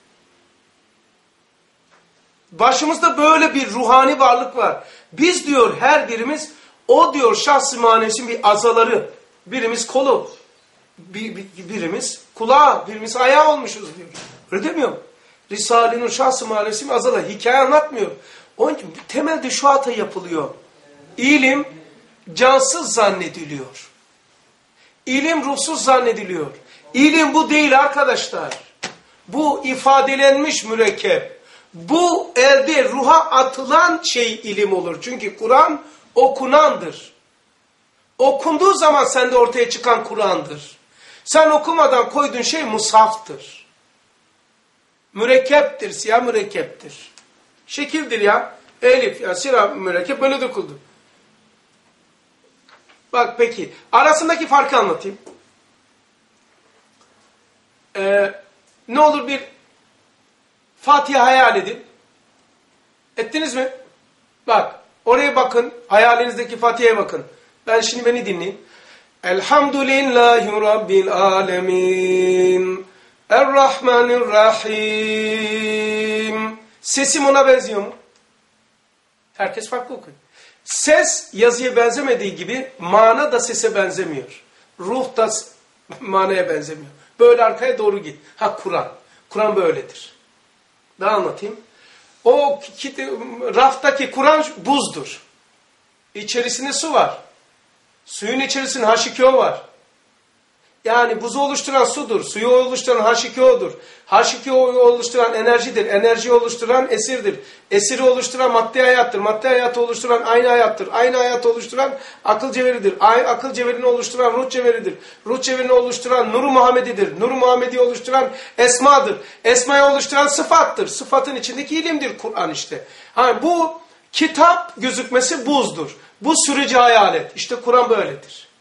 Başımızda böyle bir ruhani varlık var. Biz diyor her birimiz, o diyor şahs-ı manevisinin bir azaları. Birimiz kolu, bir, bir, birimiz kulağı, birimiz ayağı olmuşuz diyor. Öyle demiyor mu? Risale-i Nur şahs-ı manevisinin azaları. Hikaye anlatmıyor. Onun için temelde şu hata yapılıyor. İlim cansız zannediliyor. İlim ruhsuz zannediliyor. İlim bu değil arkadaşlar. Bu ifadelenmiş mürekkep. Bu elde ruha atılan şey ilim olur. Çünkü Kur'an okunandır. Okunduğu zaman sende ortaya çıkan Kur'an'dır. Sen okumadan koyduğun şey mushaftır. Mürekkeptir, siyah mürekkeptir. Şekildir ya. Elif, ya siyah mürekkep böyle döküldü. Bak peki, arasındaki farkı anlatayım. Ee, ne olur bir Fatiha hayal edin. Ettiniz mi? Bak, oraya bakın, hayalinizdeki Fatiha'ya bakın. Ben şimdi beni dinleyin. Elhamdülillahi Rabbil alemin. Errahmanirrahim. Sesim ona benziyor mu? Herkes farklı okuyor. Ses yazıya benzemediği gibi mana da sese benzemiyor. Ruh da manaya benzemiyor. Böyle arkaya doğru git. Ha Kur'an. Kur'an böyledir. Daha anlatayım. O raftaki Kur'an buzdur. İçerisinde su var. Suyun içerisinde H iki O var. Yani buzu oluşturan sudur. Suyu oluşturan H iki O'dur. H iki O'yu oluşturan enerjidir. Enerjiyi oluşturan esirdir. Esiri oluşturan madde hayattır. Madde hayatı oluşturan aynı hayattır. Aynı hayatı oluşturan akıl cevheridir. Akıl cevherini oluşturan ruh cevheridir. Ruh cevherini oluşturan Nur-u Muhammedidir. Nur-u Muhammedi'yi oluşturan esmadır. Esmayı oluşturan sıfattır. Sıfatın içindeki ilimdir Kur'an işte. Yani bu kitap gözükmesi buzdur. Bu süreci hayal et. İşte Kur'an böyledir.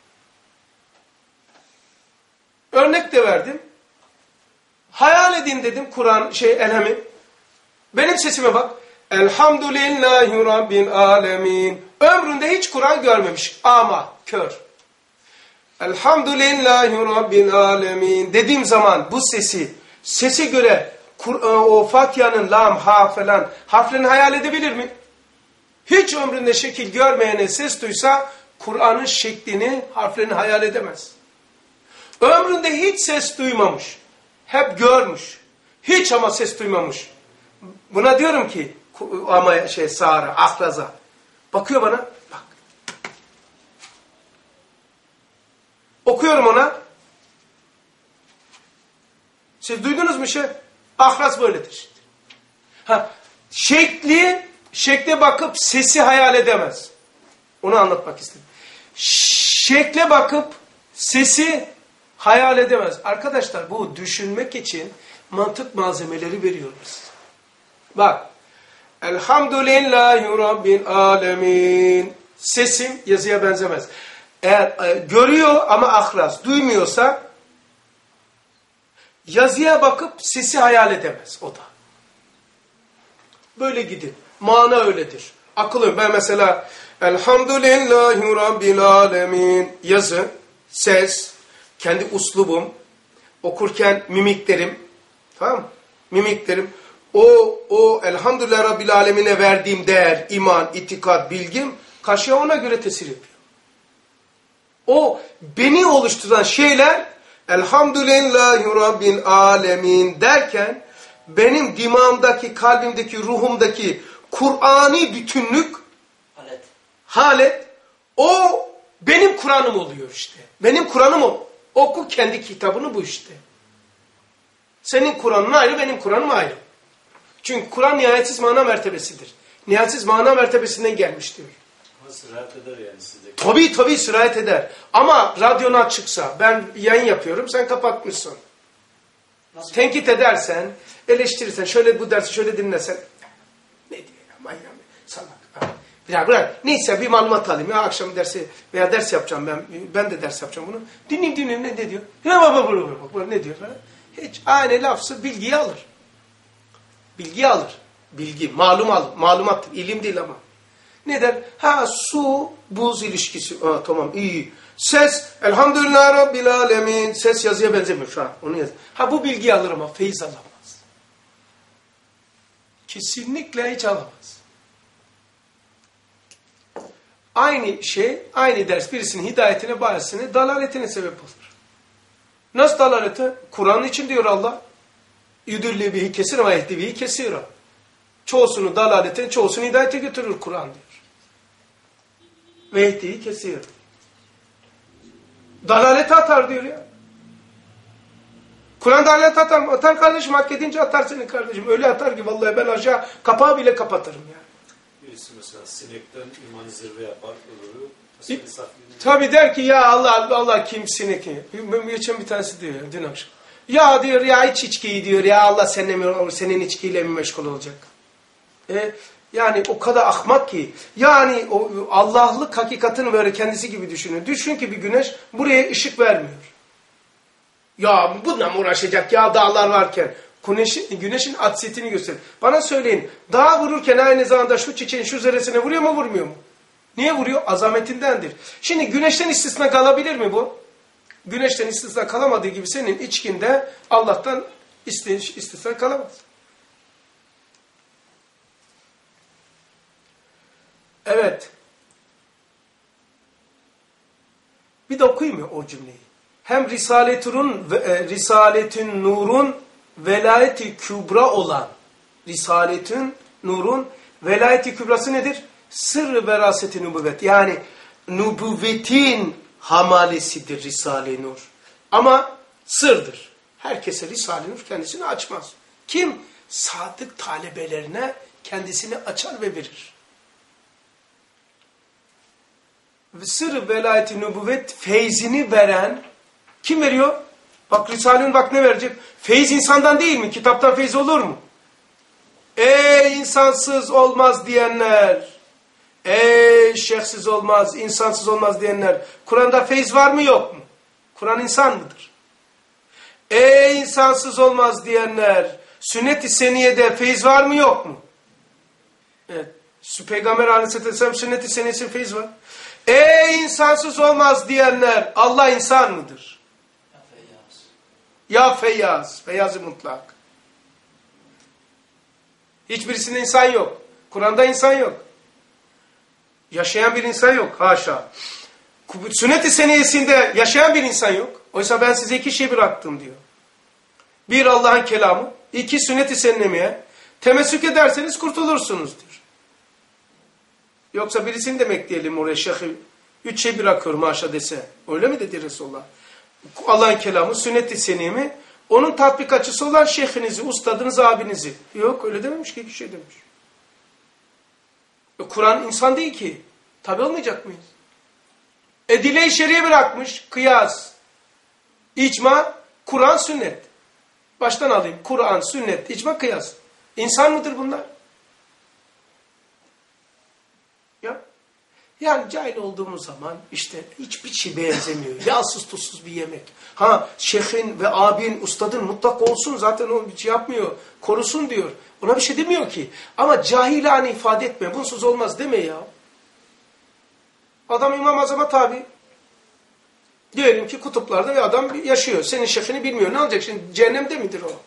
Örnek de verdim. Hayal edin dedim Kur'an şey elhemi. Benim sesime bak. Elhamdülillahi Rabbil alemin. Ömründe hiç Kur'an görmemiş. Ama kör. Elhamdülillahi Rabbil alemin. Dediğim zaman bu sesi, sese göre o Fatiha'nın lam, ha falan harflerini hayal edebilir mi? Hiç ömründe şekil görmeyene ses duysa Kur'an'ın şeklini, harflerini hayal edemez. Ömründe hiç ses duymamış. Hep görmüş. Hiç ama ses duymamış. Buna diyorum ki ama şey Sara, Ahraza. Bakıyor bana. Bak. Okuyorum ona. Siz duydunuz mu şey? Ahraz böyledir işte. Ha, şekli, şekle bakıp sesi hayal edemez. Onu anlatmak istedim. Şekle bakıp sesi hayal edemez. Arkadaşlar bu düşünmek için mantık malzemeleri veriyoruz. Bak. Elhamdülillahi Rabbil alemin. Sesim yazıya benzemez. Eğer e, görüyor ama ahraz, duymuyorsa yazıya bakıp sesi hayal edemez o da. Böyle gidin. Mana öyledir. Akıllı. Ben mesela Elhamdülillahi Rabbil alemin yazı, ses, kendi uslubum, okurken mimiklerim, tamam mı? Mimiklerim, o, o elhamdülillah Rabbil alemine verdiğim değer, iman, itikat, bilgim, karşıya ona göre tesir yapıyor. O beni oluşturan şeyler, elhamdülillahi Rabbil alemin derken, benim dimağımdaki, kalbimdeki, ruhumdaki Kur'ani bütünlük, halet, halet o benim Kur'an'ım oluyor işte. Benim Kur'an'ım o. Oku kendi kitabını bu işte. Senin Kur'an'ın ayrı, benim Kur'an'ım ayrı. Çünkü Kur'an nihayetsiz mana mertebesidir. Nihayetsiz mana mertebesinden gelmiş diyor. Ama sirayet eder yani sizdeki. Tabii tabii sirayet eder. Ama radyonu açıksa, ben yayın yapıyorum, sen kapatmışsın. Nasıl? Tenkit edersen, eleştirirsen, şöyle bu dersi şöyle dinlesen. Ne diyor ya, manyak, salak. Bırak bırak. Neyse bir malumat alayım. Ya akşam dersi veya ders yapacağım ben. Ben de ders yapacağım bunu. Dinleyeyim dinleyeyim ne, ne diyor? Ya baba baba baba ne diyor falan. Hiç aynı lafzı bilgiyi alır. Bilgiyi alır. Bilgi, malum alır. Malumattır. İlim değil ama. Ne der? Ha su, buz ilişkisi. Aa, tamam iyi. Ses, elhamdülillah Rabbil alemin. Ses yazıya benzemiyor şu an. Onu yaz. Ha bu bilgiyi alır ama feyiz alamaz. Kesinlikle hiç alamaz. Aynı şey, aynı ders birisinin hidayetine, bahisine, dalaletine sebep olur. Nasıl dalalete? Kur'an için diyor Allah. Yüdüllü bihi kesir ama ehdi bihi kesir. Çoğusunu dalaletine, çoğusunu hidayete götürür Kur'an diyor. Ve ehdihi kesir. Dalalete atar diyor ya. Kur'an dalalete atar mı? Atar kardeşim, hak edince atar seni kardeşim. Öyle atar ki vallahi ben aşağı kapağı bile kapatırım ya. Birisi mesela sinekten imanı zirve yapar, öbürü mesela saklıyı. Tabi der ki ya Allah Allah kim sinek ki? Geçen bir tanesi diyor dün akşam. Ya diyor ya iç içkiyi diyor ya Allah seninle, senin içkiyle mi meşgul olacak? E, yani o kadar ahmak ki. Yani o Allah'lık hakikatini böyle kendisi gibi düşünüyor. Düşün ki bir güneş buraya ışık vermiyor. Ya bununla mı uğraşacak ya dağlar varken? Güneşin, güneşin aksiyetini gösterir. Bana söyleyin, dağa vururken aynı zamanda şu çiçeğin şu zerresine vuruyor mu vurmuyor mu? Niye vuruyor? Azametindendir. Şimdi güneşten istisna kalabilir mi bu? Güneşten istisna kalamadığı gibi senin içkinde Allah'tan istisna kalamaz. Evet. Bir de okuyayım mı o cümleyi? Hem Risaletun, e, Risaletün Nur'un velayeti kübra olan Risaletün Nur'un velayeti kübrası nedir? Sırrı veraseti nübüvvet. Yani nübüvvetin hamalesidir Risale-i Nur. Ama sırdır. Herkese Risale-i Nur kendisini açmaz. Kim? Sadık talebelerine kendisini açar ve verir. Sırrı velayeti nübüvvet feyzini veren kim veriyor? Bak Risale-i Nur bak ne verecek? Feyiz insandan değil mi? Kitaptan feyiz olur mu? Ey insansız olmaz diyenler, ey şeyhsiz olmaz, insansız olmaz diyenler, Kur'an'da feyiz var mı yok mu? Kur'an insan mıdır? Ey insansız olmaz diyenler, sünnet-i seniyede feyiz var mı yok mu? Evet. Peygamber Aleyhisselatü Vesselam sünnet-i seniyesinin feyiz var. Ey insansız olmaz diyenler, Allah insan mıdır? Ya Feyyaz. Ya Feyyaz, Feyyaz-ı mutlak. Hiçbirisinde insan yok. Kur'an'da insan yok. Yaşayan bir insan yok. Haşa. Sünnet-i seniyesinde yaşayan bir insan yok. Oysa ben size iki şey bıraktım diyor. Bir Allah'ın kelamı. İki sünnet-i seniyeye. Temessük ederseniz kurtulursunuz diyor. Yoksa birisini demek diyelim oraya şeyhi. Üç şey bırakıyorum haşa dese. Öyle mi dedi Resulullah? Allah'ın kelamı, sünnet-i seniyye mi? Onun tatbikatçısı olan şeyhinizi, ustadınız, abinizi. Yok öyle dememiş ki, iki şey demiş. E, Kur'an insan değil ki. Tabi olmayacak mıyız? Edile-i şeriye bırakmış. Kıyas, icma, Kur'an, sünnet. Baştan alayım. Kur'an, sünnet, icma, kıyas. İnsan mıdır bunlar? Ya. Yani cahil olduğumuz zaman işte hiçbir şey benzemiyor. Yağsız tuzsuz bir yemek. Ha şeyhin ve abin, ustadın mutlak olsun zaten o bir şey yapmıyor. Korusun diyor. Ona bir şey demiyor ki. Ama cahilane ifade etme. Bunsuz olmaz deme ya. Adam İmam Azam'a tabi. Diyelim ki kutuplarda bir adam yaşıyor. Senin şeyhini bilmiyor. Ne olacak şimdi? Cehennemde midir o?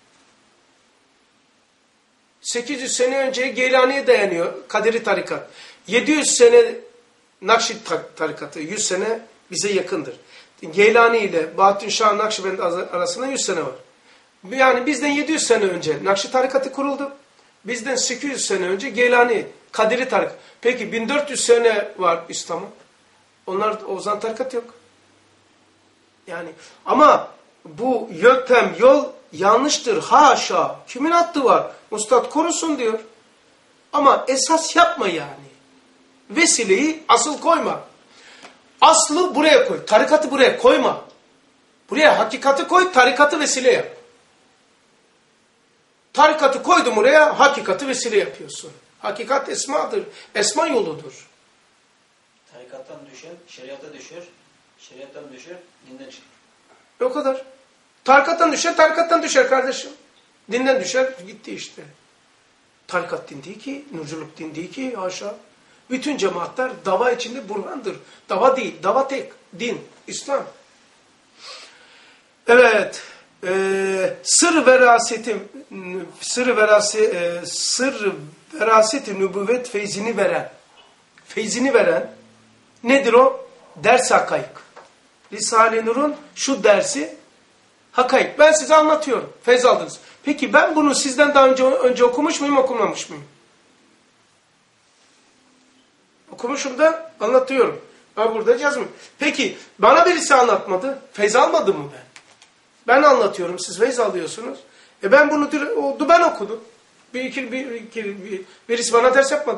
sekiz yüz sene önce Geylani'ye dayanıyor Kaderi tarikat. yedi yüz sene Nakşi tarikatı, yüz sene bize yakındır. Geylani ile Bahattin Şah Nakşibend arasında yüz sene var. Yani bizden yedi yüz sene önce Nakşi tarikatı kuruldu. Bizden sekiz yüz sene önce Geylani, Kaderi tarikat. Peki bin dört yüz sene var İslam'ın. Onlar o zaman tarikat yok. Yani ama bu yöntem, yol yanlıştır. Haşa. Kimin hattı var? Ustad korusun diyor. Ama esas yapma yani. Vesileyi asıl koyma. Aslı buraya koy. Tarikatı buraya koyma. Buraya hakikati koy, tarikatı vesile yap. Tarikatı koydum buraya, hakikati vesile yapıyorsun. Hakikat esmadır. Esma yoludur. Tarikattan düşer, şeriata düşer, şeriattan düşer, dinden çıkar. O kadar. Tarikattan düşer, tarikattan düşer kardeşim. Dinden düşer, gitti işte. Tarikat din değil ki, nurculuk din değil ki, haşa. Bütün cemaatler dava içinde burhandır. Dava değil, dava tek, din, İslam. Evet, e, sır veraseti, sır verasi, e, sır veraseti nübüvvet feyzini veren, feyzini veren nedir o? Ders hakaik. Risale-i Nur'un şu dersi hakaik. Ben size anlatıyorum. Feyz aldınız. Peki ben bunu sizden daha önce önce okumuş muyum, okumamış mıyım? Okumuşum da anlatıyorum. Ha burada yazmıyor. Peki bana birisi anlatmadı. Feyz almadım mı ben? Ben anlatıyorum. Siz feyz alıyorsunuz. E ben bunu oldu ben okudum. Bir iki bir, iki, bir birisi bana ders yapmadı.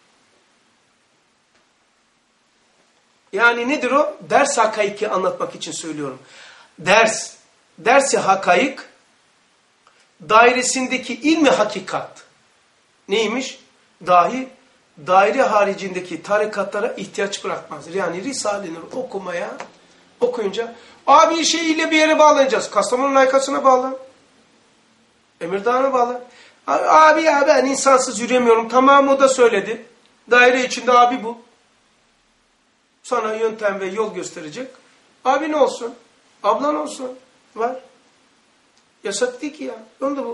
Yani nedir o? Ders hakaiki anlatmak için söylüyorum. Ders, dersi hakaik dairesindeki ilmi hakikat neymiş? Dahi daire haricindeki tarikatlara ihtiyaç bırakmaz. Yani Risale-i Nur okumaya, okuyunca abi şeyiyle bir yere bağlanacağız. Kastamonu layıkasına bağlan. Emirdağ'a bağlan. Abi ya ben insansız yürüyemiyorum. Tamam o da söyledi. Daire içinde abi bu. Sana yöntem ve yol gösterecek. Abi ne olsun? Ablan olsun. Var. Yasak değil ki ya. Onu da bu.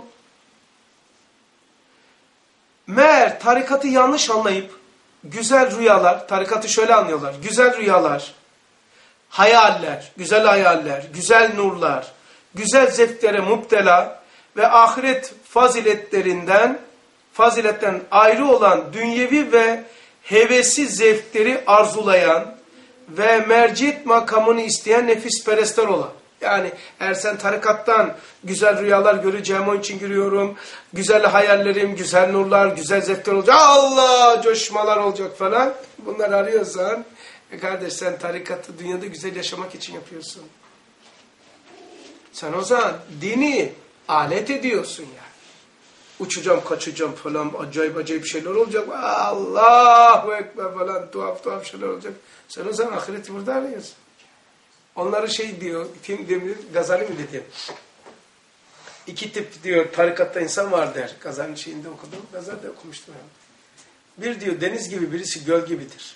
Meğer tarikatı yanlış anlayıp güzel rüyalar, tarikatı şöyle anlıyorlar. Güzel rüyalar, hayaller, güzel hayaller, güzel nurlar, güzel zevklere muptela ve ahiret faziletlerinden, faziletten ayrı olan dünyevi ve hevesi zevkleri arzulayan ve mercit makamını isteyen nefisperestler olan. Yani eğer sen tarikattan güzel rüyalar göreceğim onun için giriyorum. Güzel hayallerim, güzel nurlar, güzel zevkler olacak. Allah coşmalar olacak falan. Bunları arıyorsan e kardeş sen tarikatı dünyada güzel yaşamak için yapıyorsun. Sen o zaman dini alet ediyorsun yani. Uçacağım, kaçacağım falan acayip acayip şeyler olacak. Allahu Ekber falan tuhaf tuhaf şeyler olacak. Sen o zaman ahireti burada arıyorsun. Onları şey diyor, kim diyor, Gazali mi dedi? İki tip diyor tarikatta insan var der. Gazali'nin şeyinde okudum. Gazali'de okumuştum. Yani. Bir diyor deniz gibi, birisi göl gibidir.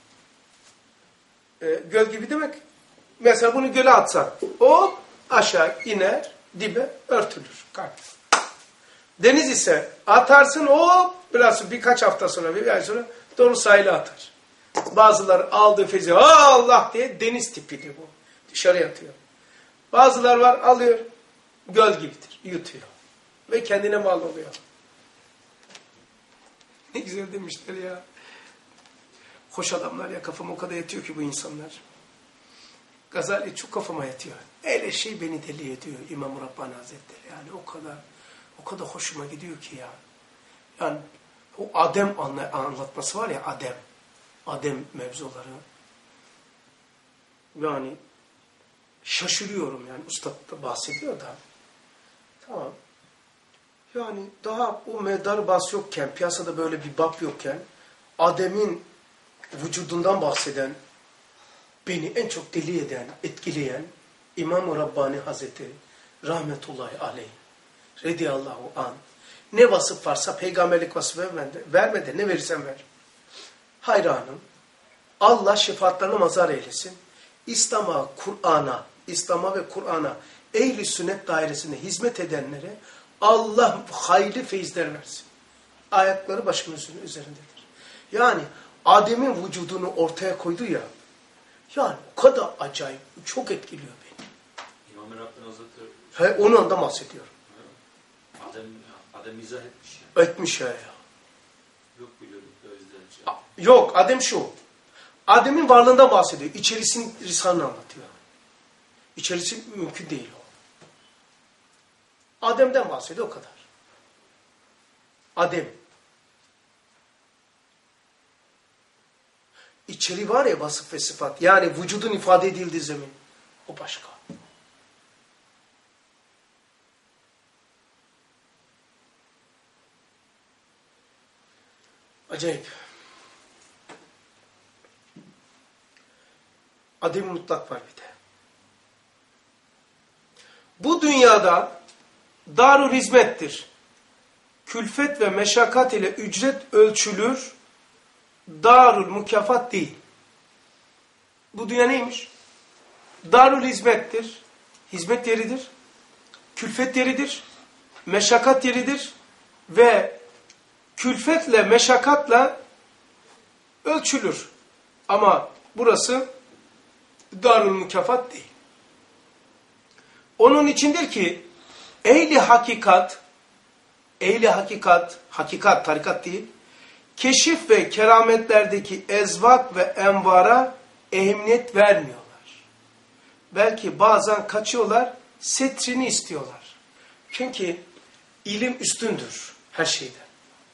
Ee, göl gibi demek, mesela bunu göle atsan, o aşağı iner, dibe örtülür. Kalk. Deniz ise atarsın, o biraz birkaç hafta sonra, bir ay sonra doğru sahile atar. Bazıları aldığı fezi, Allah diye deniz tipidir bu. Dışarıya atıyor. Bazılar var alıyor, göl gibidir, yutuyor. Ve kendine mal oluyor. Ne güzel demişler ya. Hoş adamlar ya, kafama o kadar yatıyor ki bu insanlar. Gazali çok kafama yatıyor. Öyle şey beni deli ediyor İmam-ı Rabbani Hazretleri. Yani o kadar, o kadar hoşuma gidiyor ki ya. Yani o Adem anlatması var ya, Adem. Adem mevzuları. Yani şaşırıyorum yani. Ustad da bahsediyor da. Tamam. Yani daha o medar bas yokken, piyasada böyle bir bab yokken, Adem'in vücudundan bahseden, beni en çok deli eden, etkileyen İmam-ı Rabbani Hazretleri rahmetullahi aleyh, radıyallahu anh, ne vasıf varsa peygamberlik vasıfı vermedi, vermedi ne verirsen ver. Hayranım. Allah şefaatlerini mazhar eylesin. İslam'a, Kur'an'a, İslam'a ve Kur'an'a, ehl-i sünnet dairesinde hizmet edenlere Allah hayırlı feyizler versin. Ayakları başımızın üzerindedir. Yani Adem'in vücudunu ortaya koydu ya, yani o kadar acayip, çok etkiliyor beni. İmam-ı Rabbani Hazretleri... He, onu ondan bahsediyorum. Adem, Adem izah etmiş ya. Etmiş ya ya. Yok biliyorum. Şey. Yok, Adem şu. Adem'in varlığından bahsediyor. İçerisini Risale'ni anlatıyor. İçerisi mümkün değil o. Adem'den bahsediyor o kadar. Adem. İçeri var ya vasıf ve sıfat. Yani vücudun ifade edildiği zemin. O başka. Acayip. Adem mutlak var bir de. Bu dünyada darul hizmettir. Külfet ve meşakkat ile ücret ölçülür. Darul mükafat değil. Bu dünya neymiş? Darul hizmettir. Hizmet yeridir. Külfet yeridir. Meşakkat yeridir. Ve külfetle, meşakkatla ölçülür. Ama burası darul mükafat değil. Onun içindir ki ehli hakikat, ehli hakikat, hakikat, tarikat değil, keşif ve kerametlerdeki ezvak ve envara ehemmiyet vermiyorlar. Belki bazen kaçıyorlar, setrini istiyorlar. Çünkü ilim üstündür her şeyden.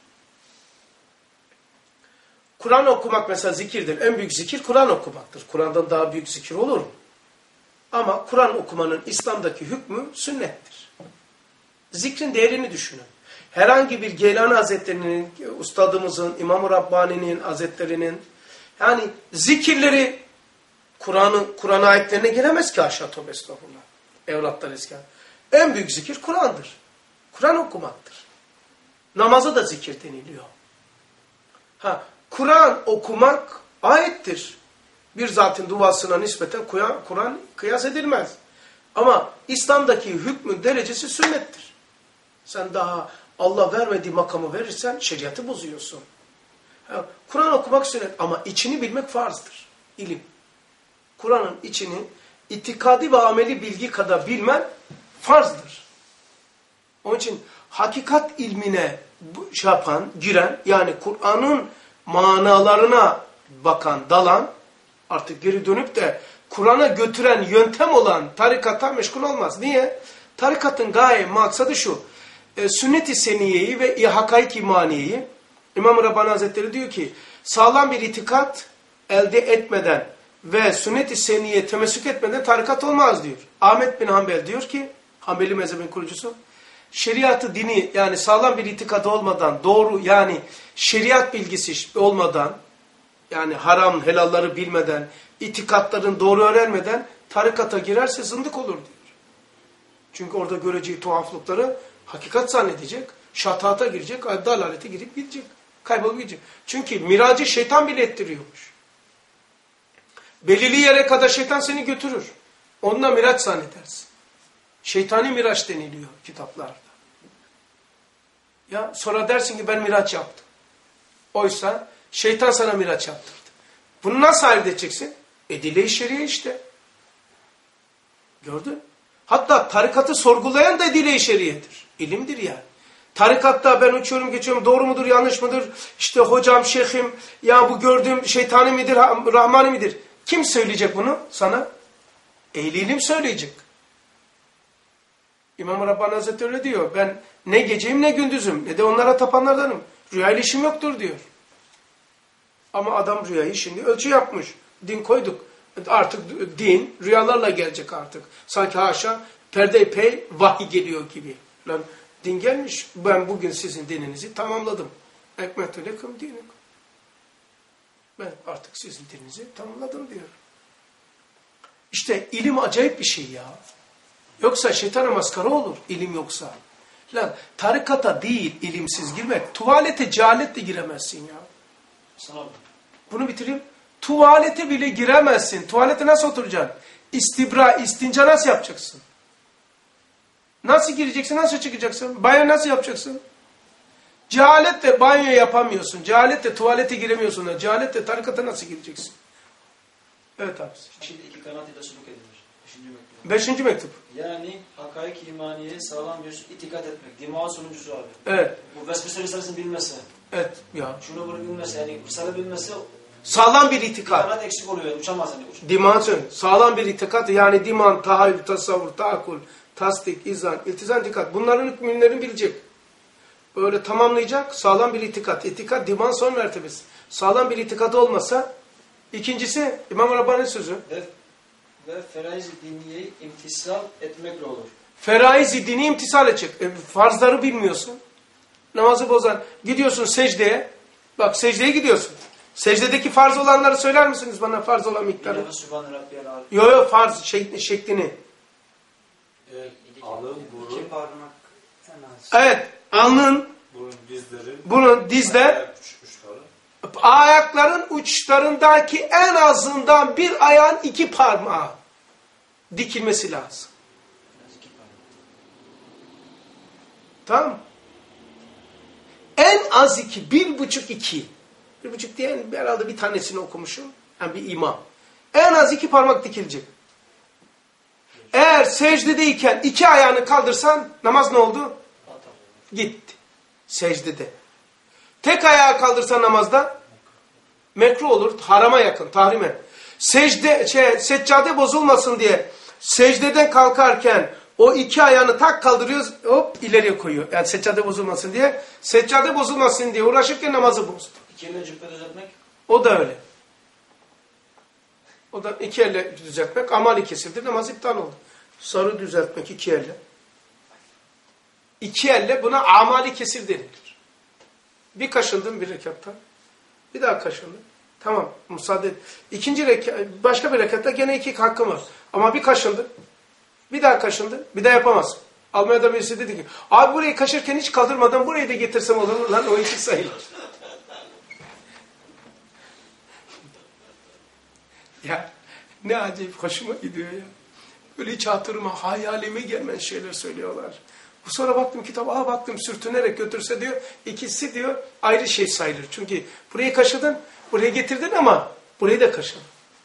Kur'an okumak mesela zikirdir. En büyük zikir Kur'an okumaktır. Kur'an'dan daha büyük zikir olur mu? Ama Kur'an okumanın İslam'daki hükmü sünnettir. Zikrin değerini düşünün. Herhangi bir Geylani Hazretleri'nin, Ustadımızın, İmam-ı Rabbani'nin, Hazretlerinin, yani zikirleri Kur'an'ın Kur'an ayetlerine giremez ki aşağı tövbe estağfurullah. Evlatlar eskan. En büyük zikir Kur'an'dır. Kur'an okumaktır. Namaza da zikir deniliyor. Ha, Kur'an okumak ayettir. Bir zatın duasına nispeten Kur'an kıyas edilmez. Ama İslam'daki hükmün derecesi sünnettir. Sen daha Allah vermediği makamı verirsen şeriatı bozuyorsun. Kur'an okumak sünnet ama içini bilmek farzdır. İlim. Kur'an'ın içini itikadi ve ameli bilgi kadar bilmen farzdır. Onun için hakikat ilmine şey yapan, giren, yani Kur'an'ın manalarına bakan, dalan, artık geri dönüp de Kur'an'a götüren yöntem olan tarikata meşgul olmaz. Niye? Tarikatın gaye, maksadı şu, e, sünnet-i seniyeyi ve hakaik imaniyeyi, İmam-ı Rabbani Hazretleri diyor ki, sağlam bir itikat elde etmeden ve sünnet-i seniyeye temessük etmeden tarikat olmaz diyor. Ahmet bin Hanbel diyor ki, Hanbeli mezhebin kurucusu, şeriatı, dini, yani sağlam bir itikadı olmadan, doğru, yani şeriat bilgisi olmadan, yani haram, helalları bilmeden, itikatların doğru öğrenmeden tarikata girerse zındık olur diyor. Çünkü orada göreceği tuhaflıkları hakikat zannedecek, şatata girecek, dalalete girip gidecek, kaybolup gidecek. Çünkü miracı şeytan bile ettiriyormuş. Belirli yere kadar şeytan seni götürür. Onunla miraç zannedersin. Şeytani miraç deniliyor kitaplarda. Ya sonra dersin ki ben miraç yaptım. Oysa şeytan sana miraç yaptırdı. Bunu nasıl ayırt edeceksin? Edile-i şeriye işte. Gördün? Hatta tarikatı sorgulayan da edile-i şeriyedir. İlimdir yani. Tarikatta ben uçuyorum geçiyorum, doğru mudur yanlış mıdır? İşte hocam, şeyhim, ya bu gördüğüm şeytani midir, rahmani midir? Kim söyleyecek bunu sana? Ehli ilim söyleyecek. İmam-ı Rabbani Hazretleri öyle diyor. Ben ne geceyim ne gündüzüm ne de onlara tapanlardanım. Rüyayla işim yoktur diyor. Ama adam rüyayı şimdi ölçü yapmış. Din koyduk. Artık din rüyalarla gelecek artık. Sanki haşa perde pey vahiy geliyor gibi. Lan din gelmiş. Ben bugün sizin dininizi tamamladım. Ekmetü lekum dinukum. Ben artık sizin dininizi tamamladım diyor. İşte ilim acayip bir şey ya. Yoksa şeytana maskara olur ilim yoksa. Lan tarikata değil ilimsiz girmek. Tuvalete cehaletle giremezsin ya. Sana Bunu bitireyim. Tuvalete bile giremezsin. Tuvalete nasıl oturacaksın? İstibra, istinca nasıl yapacaksın? Nasıl gireceksin, nasıl çıkacaksın? Banyo nasıl yapacaksın? Cehaletle banyo yapamıyorsun. Cehaletle tuvalete giremiyorsun. Cehaletle tarikata nasıl gireceksin? Evet abi. şimdi iki kanat ile suluk edilir. Beşinci mektup. Beşinci mektup. Yani hakaik imaniyeye sağlam bir itikat etmek. Dimağın sonuncusu abi. Evet. Bu Vesvese Risalesi'ni bilmesi. Evet ya. Şunu bunu bilmesi yani Risale bilmesi Sağlam bir itikat. kanat eksik oluyor. Uçamaz yani. Uç. Dimansın. Sağlam bir itikat yani diman, tahayyül, tasavvur, taakul, tasdik, izan, iltizam, itikat. Bunların hükümlerini bilecek. Böyle tamamlayacak sağlam bir itikat. İtikat diman son mertebesi. Sağlam bir itikat olmasa, ikincisi İmam Rabbani sözü. Ve, ve feraiz-i diniyeyi imtisal etmekle olur. Feraiz-i dini imtisal edecek. E, farzları bilmiyorsun. Namazı bozan. Gidiyorsun secdeye. Bak secdeye gidiyorsun. Secdedeki farz olanları söyler misiniz bana, farz olan miktarı? Yok yok, farz şek şeklini. Evet, alın, burun. İki parmak en az. Evet. Alnın, Burun, dizleri. bunun dizler, Ayak uçuşları. ayakların uçlarındaki en azından bir ayağın iki parmağı dikilmesi lazım. Tamam. En az iki, bir buçuk iki. Bir buçuk diye herhalde bir tanesini okumuşum. Yani bir imam. En az iki parmak dikilecek. Eğer secdedeyken iki ayağını kaldırsan namaz ne oldu? Gitti. Secdede. Tek ayağı kaldırsan namazda mekruh olur. Harama yakın. Tahrime. Secde, şey, seccade bozulmasın diye secdeden kalkarken o iki ayağını tak kaldırıyoruz, hop ileriye koyuyor. Yani seccade bozulmasın diye. Seccade bozulmasın diye uğraşırken namazı bozdu. İki elle cübbe düzeltmek. O da öyle. O da iki elle düzeltmek amali kesildi, namaz iptal oldu. Sarı düzeltmek iki elle. İki elle buna amali kesir denilir. Bir kaşındın bir rekatta. Bir daha kaşındın. Tamam, müsaade et. İkinci rekat, başka bir rekatta gene iki hakkım var. Ama bir kaşındın. Bir daha kaşındın. Bir daha yapamazsın. Almanya'da birisi dedi ki, abi burayı kaşırken hiç kaldırmadan burayı da getirsem olur mu? Lan o iki sayılır. Ya ne acayip hoşuma gidiyor ya. Böyle hiç hatırıma, hayalime gelmeyen şeyler söylüyorlar. Bu sonra baktım kitaba, aa baktım sürtünerek götürse diyor, ikisi diyor ayrı şey sayılır. Çünkü burayı kaşıdın, buraya getirdin ama burayı da kaşıdın.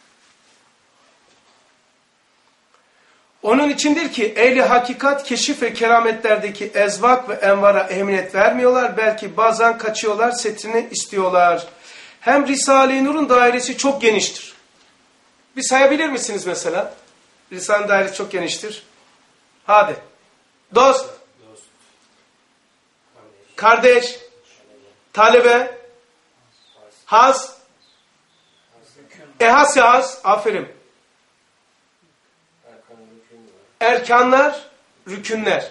Onun içindir ki ehli hakikat keşif ve kerametlerdeki ezvak ve envara ehemmiyet vermiyorlar. Belki bazen kaçıyorlar, setrini istiyorlar. Hem Risale-i Nur'un dairesi çok geniştir. Bir sayabilir misiniz mesela? Risale-i dairesi çok geniştir. Hadi. Dost. Dost. Kardeş. Talebe. Haz. Ehas yahaz. Aferin. Erkanlar, rükünler.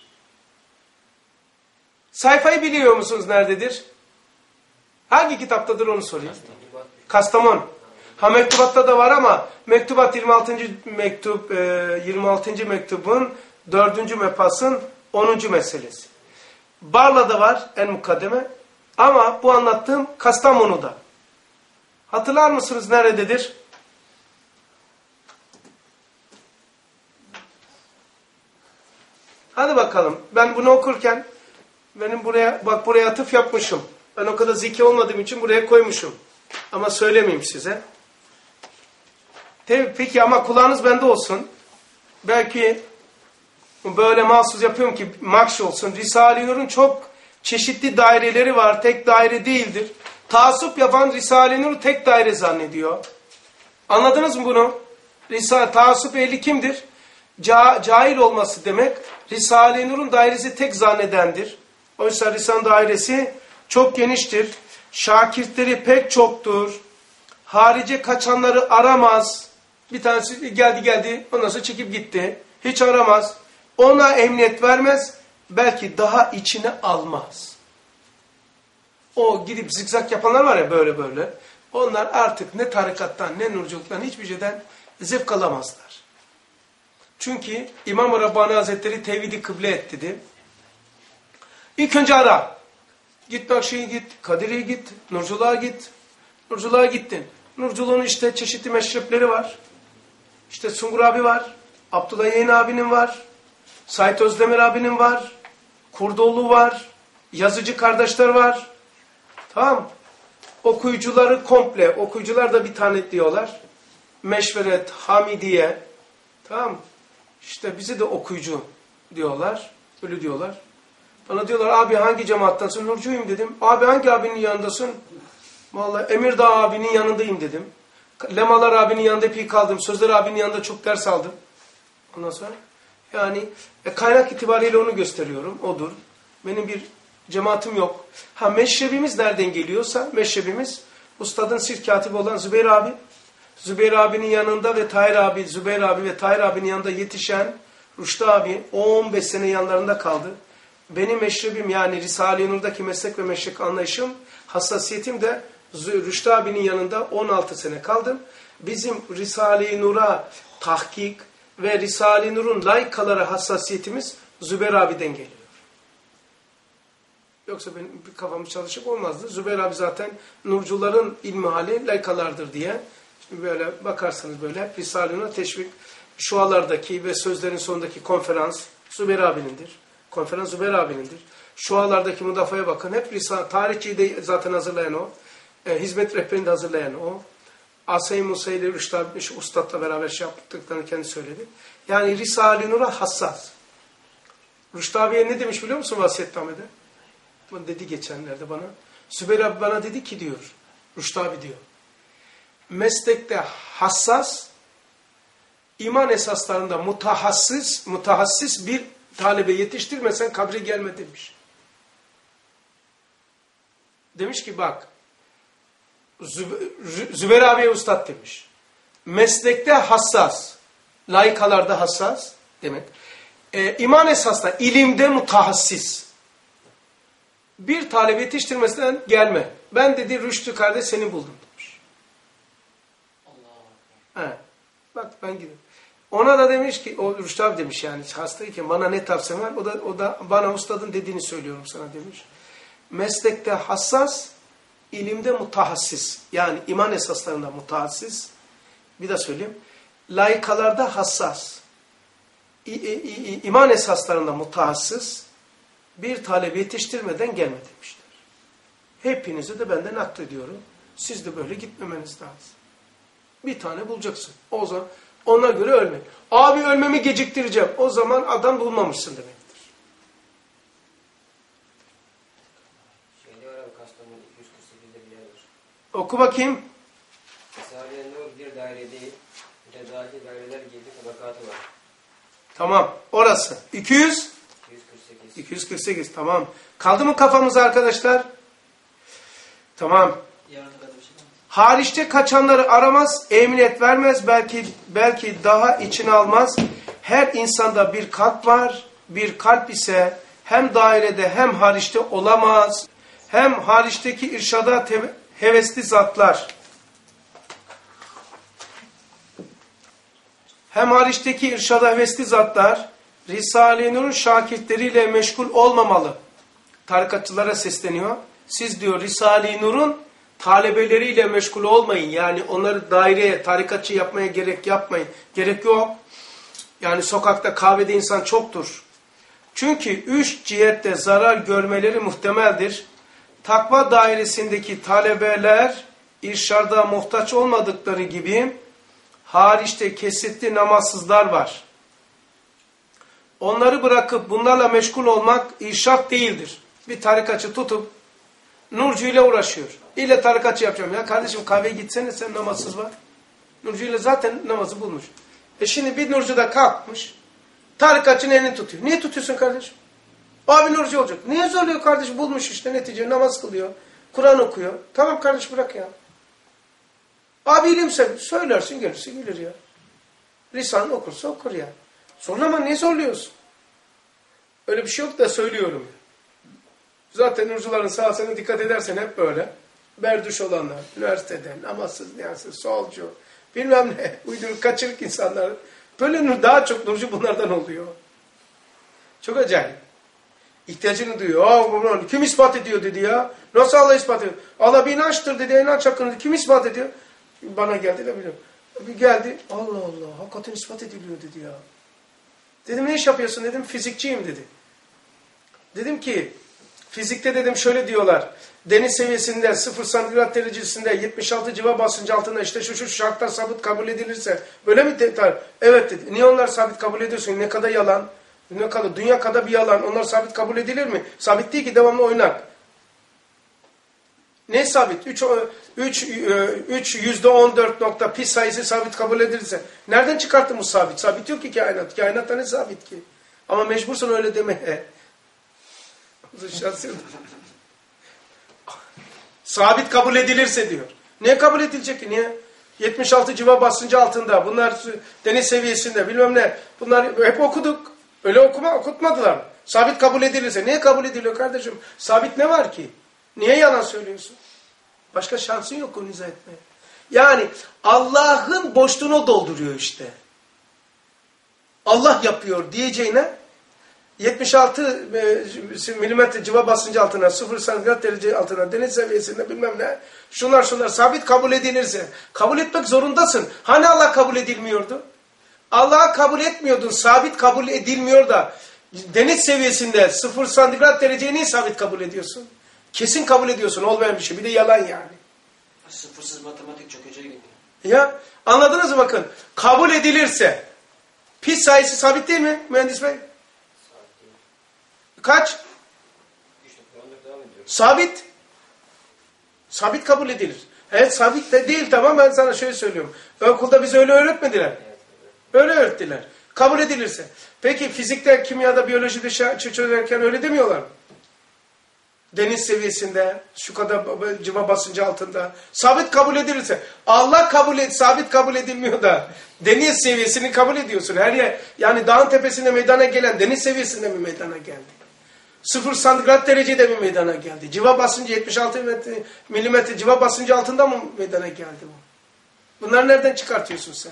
Sayfayı biliyor musunuz nerededir? Hangi kitaptadır onu sorayım. Kastamonu. Ha mektubatta da var ama mektubat yirmi altıncı mektup yirmi altıncı mektubun dördüncü mefasın onuncu meselesi. Barla'da var en mukaddeme ama bu anlattığım Kastamonu'da. Hatırlar mısınız nerededir? Hadi bakalım. Ben bunu okurken benim buraya bak buraya atıf yapmışım. Ben o kadar zeki olmadığım için buraya koymuşum. Ama söylemeyeyim size. Tabii, peki ama kulağınız bende olsun. Belki böyle mahsus yapıyorum ki makş olsun. Risale-i Nur'un çok çeşitli daireleri var. Tek daire değildir. Taassup yapan Risale-i Nur'u tek daire zannediyor. Anladınız mı bunu? Risale, taassup ehli kimdir? Ca cahil olması demek. Risale-i Nur'un dairesi tek zannedendir. Oysa Risale dairesi çok geniştir. Şakirtleri pek çoktur. Harice kaçanları aramaz. Bir tanesi geldi geldi ondan sonra çekip gitti. Hiç aramaz. Ona emniyet vermez. Belki daha içine almaz. O gidip zikzak yapanlar var ya böyle böyle. Onlar artık ne tarikattan ne nurculuktan hiçbir şeyden zevk alamazlar. Çünkü İmam-ı Rabbani Hazretleri tevhidi kıble et dedi. İlk önce ara. Git Nakşi'ye git, Kadir'e git, Nurculuğa git. Nurculuğa gittin. Nurculuğun işte çeşitli meşrepleri var. İşte Sungur abi var. Abdullah Yeğen abinin var. Sait Özdemir abinin var. Kurdoğlu var. Yazıcı kardeşler var. Tamam. Okuyucuları komple. Okuyucular da bir tane diyorlar. Meşveret, Hamidiye. Tamam. İşte bizi de okuyucu diyorlar. Öyle diyorlar. Bana diyorlar abi hangi cemaattasın? Nurcuyum dedim. Abi hangi abinin yanındasın? Vallahi Emirdağ abinin yanındayım dedim. Lemalar abinin yanında epey kaldım. Sözler abinin yanında çok ders aldım. Ondan sonra Yani e, kaynak itibariyle onu gösteriyorum. Odur. Benim bir cemaatim yok. Ha meşrebimiz nereden geliyorsa meşrebimiz ustadın sirk katibi olan Zübeyir abi. Zübeyir abinin yanında ve Tahir abi, Zübeyir abi ve Tahir abinin yanında yetişen Rüştü abi on beş sene yanlarında kaldı. Benim meşrebim yani Risale-i Nur'daki meslek ve meslek anlayışım, hassasiyetim de Rüştü abinin yanında on altı sene kaldım. Bizim Risale-i Nur'a tahkik ve Risale-i Nur'un layıkalara hassasiyetimiz Zübeyir abiden geliyor. Yoksa benim bir kafamı çalışıp olmazdı. Zübeyir abi zaten nurcuların ilmihali layıkalardır diye. Şimdi böyle bakarsanız böyle Risale-i Nur'a teşvik, şualardaki ve sözlerin sonundaki konferans Zübeyir abinindir. Konferans Zübeyir abinindir. Şualardaki müdafaya bakın. Hep Risale, tarihçiyi de zaten hazırlayan o. E, hizmet rehberini de hazırlayan o. Asay Musa ile Rüştü abi, şu ustadla beraber şey yaptıklarını kendi söyledi. Yani Risale-i Nur'a hassas. Rüştü abiye ne demiş biliyor musun vasiyetnamede? Bunu dedi geçenlerde bana. Zübeyir abi bana dedi ki diyor, Rüştü abi diyor. Meslekte hassas, iman esaslarında mutahassıs, mutahassis bir talebe yetiştirmesen kabre gelme demiş. Demiş ki bak, Zübeyir abiye ustad demiş. Meslekte hassas, layıkalarda hassas demek. Ee, iman esasında ilimde mutahassis. Bir talebe yetiştirmesinden gelme. Ben dedi Rüştü kardeş seni buldum demiş. Allah. He. Bak ben gidiyorum. Ona da demiş ki, o Rüştü abi demiş yani hastayken bana ne tavsiyen var? O da, o da bana ustadın dediğini söylüyorum sana demiş. Meslekte hassas, ilimde mutahassis. Yani iman esaslarında mutahassis. Bir de söyleyeyim. Layıkalarda hassas. İ, i, i, iman esaslarında mutahassis. Bir talebe yetiştirmeden gelme demişler. Hepinizi de benden naklediyorum. Siz de böyle gitmemeniz lazım. Bir tane bulacaksın. O zaman ona göre ölme. Abi ölmemi geciktireceğim. O zaman adam bulmamışsın demektir. Şeyde var abi Kastamonu iki yüz kırk sekizde bir yer var. Oku bakayım. Risale-i Nur bir daire değil, mütedaki daireler gibi tabakatı var. Tamam. Orası. iki yüz? iki yüz kırk sekiz. iki yüz kırk sekiz. Tamam. Kaldı mı kafamıza arkadaşlar? Tamam. Yarına kadar bir şey var mı? Hariçte kaçanları aramaz, emniyet vermez, belki belki daha içine almaz. Her insanda bir kalp var, bir kalp ise hem dairede hem hariçte olamaz. Hem hariçteki irşada hevesli zatlar, hem hariçteki irşada hevesli zatlar, Risale-i Nur'un şakirtleriyle meşgul olmamalı. Tarikatçılara sesleniyor. Siz diyor Risale-i Nur'un talebeleriyle meşgul olmayın. Yani onları daireye, tarikatçı yapmaya gerek yapmayın. Gerek yok. Yani sokakta, kahvede insan çoktur. Çünkü üç cihette zarar görmeleri muhtemeldir. Takva dairesindeki talebeler irşada muhtaç olmadıkları gibi hariçte kesitli namazsızlar var. Onları bırakıp bunlarla meşgul olmak irşat değildir. Bir tarikatçı tutup Nurcu ile uğraşıyor. İlle tarikatçı yapacağım. Ya kardeşim kahveye gitsene sen namazsız var. Nurcu ile zaten namazı bulmuş. E şimdi bir Nurcu da kalkmış. Tarikatçının elini tutuyor. Niye tutuyorsun kardeşim? Abi Nurcu olacak. Niye zorluyor kardeşim? Bulmuş işte netice namaz kılıyor. Kur'an okuyor. Tamam kardeş bırak ya. Abi ilim sen söylersin gelirse gelir ya. Lisan okursa okur ya. Zorlama niye zorluyorsun? Öyle bir şey yok da söylüyorum. Zaten nurcuların sahasına dikkat edersen hep böyle. Berduş olanlar, üniversiteden, namazsız, niyansız, solcu, bilmem ne, uyduruk, kaçırık insanlar. Böyle nur, daha çok nurcu bunlardan oluyor. Çok acayip. İhtiyacını duyuyor. Aa, bunu kim ispat ediyor dedi ya. Nasıl Allah ispat ediyor? Allah bir inançtır dedi, inanç hakkında. Kim ispat ediyor? Bana geldi de biliyorum. Bir geldi, Allah Allah, hakikaten ispat ediliyor dedi ya. Dedim ne iş yapıyorsun dedim, fizikçiyim dedi. Dedim ki, fizikte dedim şöyle diyorlar, deniz seviyesinde sıfır santigrat derecesinde yetmiş altı civa basıncı altında işte şu şu şartlar sabit kabul edilirse, böyle mi dedi? Evet dedi. Niye onlar sabit kabul ediyorsun? Ne kadar yalan, ne kadar, dünya kadar bir yalan, onlar sabit kabul edilir mi? Sabit değil ki devamlı oynak. Ne sabit? üç yüzde on dört nokta pi sayısı sabit kabul edilirse. Nereden çıkarttın bu sabit? Sabit yok ki kainat. Kainatta ne sabit ki? Ama mecbursun öyle demeye. Sabit kabul edilirse diyor. Niye kabul edilecek ki? Niye? yetmiş altı civa basıncı altında. Bunlar deniz seviyesinde bilmem ne. Bunlar hep okuduk. Öyle okuma okutmadılar. Sabit kabul edilirse. Niye kabul ediliyor kardeşim? Sabit ne var ki? Niye yalan söylüyorsun? Başka şansın yok onu izah etmeye. Yani Allah'ın boşluğunu dolduruyor işte. Allah yapıyor diyeceğine yetmiş altı milimetre civa basıncı altına, sıfır santigrat derece altına, deniz seviyesinde bilmem ne, şunlar şunlar sabit kabul edilirse, kabul etmek zorundasın. Hani Allah kabul edilmiyordu? Allah'a kabul etmiyordun, sabit kabul edilmiyor da, deniz seviyesinde sıfır santigrat dereceyi niye sabit kabul ediyorsun? Kesin kabul ediyorsun, olmayan bir şey. Bir de yalan yani. Sıfırsız matematik çok öce gibi. Ya, anladınız mı bakın? Kabul edilirse, pi sayısı sabit değil mi mühendis bey? Kaç? Sabit. Sabit kabul edilir. Evet sabit de değil tamam ben sana şöyle söylüyorum. Okulda bize öyle öğretmediler. Öyle öğrettiler. Kabul edilirse. Peki fizikte, kimyada, biyolojide çözerken öyle demiyorlar mı? Deniz seviyesinde, şu kadar civa basıncı altında. Sabit kabul edilirse. Allah kabul et, sabit kabul edilmiyor da. Deniz seviyesini kabul ediyorsun. Her yer, yani dağın tepesinde meydana gelen deniz seviyesinde mi meydana geldi? Sıfır santigrat derecede mi meydana geldi? Civa basıncı yetmiş altı milimetre civa basıncı altında mı meydana geldi bu? Bunları nereden çıkartıyorsun sen?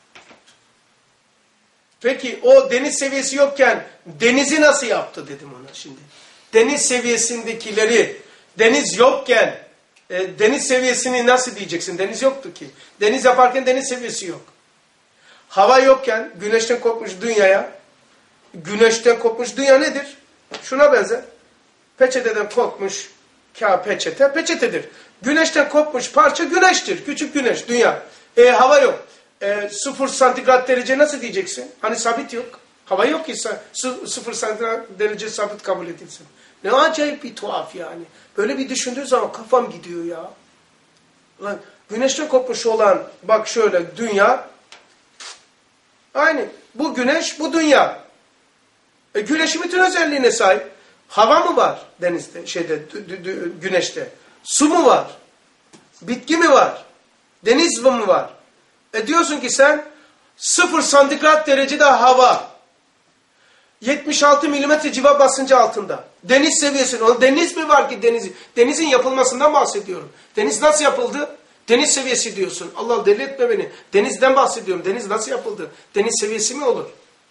Peki o deniz seviyesi yokken denizi nasıl yaptı dedim ona şimdi. Deniz seviyesindekileri deniz yokken e, deniz seviyesini nasıl diyeceksin? Deniz yoktu ki. Deniz yaparken deniz seviyesi yok. Hava yokken güneşten kopmuş dünyaya, güneşten kopmuş dünya nedir? Şuna benzer. Peçeteden kopmuş kağıt peçete, peçetedir. Güneşten kopmuş parça güneştir. Küçük güneş, dünya. E, hava yok. E, sıfır santigrat derece nasıl diyeceksin? Hani sabit yok. Hava yok ki sıfır santigrat derece sabit kabul edilsin. Ne acayip bir tuhaf yani. Böyle bir düşündüğü zaman kafam gidiyor ya. Lan, güneşten kopmuş olan bak şöyle dünya. Aynı. Bu güneş, bu dünya. E, güneşin bütün özelliğine sahip. Hava mı var denizde, şeyde, güneşte? Su mu var? Bitki mi var? Deniz mi var? E diyorsun ki sen sıfır santigrat derecede hava. yetmiş altı milimetre civa basıncı altında. Deniz seviyesinde. O deniz mi var ki deniz? Denizin yapılmasından bahsediyorum. Deniz nasıl yapıldı? Deniz seviyesi diyorsun. Allah deli etme beni. Denizden bahsediyorum. Deniz nasıl yapıldı? Deniz seviyesi mi olur?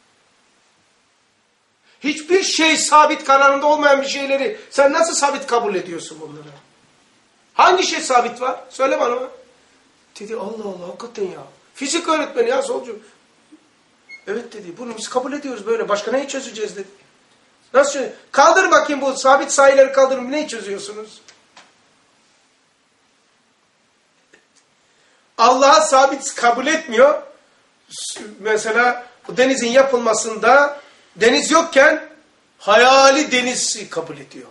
Hiçbir şey sabit kararında olmayan bir şeyleri sen nasıl sabit kabul ediyorsun bunları? Hangi şey sabit var? Söyle bana. Dedi Allah Allah hakikaten ya. Fizik öğretmeni ya solcu. Evet dedi. Bunu biz kabul ediyoruz böyle. Başka neyi çözeceğiz dedi. Nasıl çözeceğiz? Kaldır bakayım bu sabit sayıları kaldırın. Neyi çözüyorsunuz? Allah'a sabit kabul etmiyor. Mesela bu denizin yapılmasında deniz yokken hayali deniz kabul ediyor.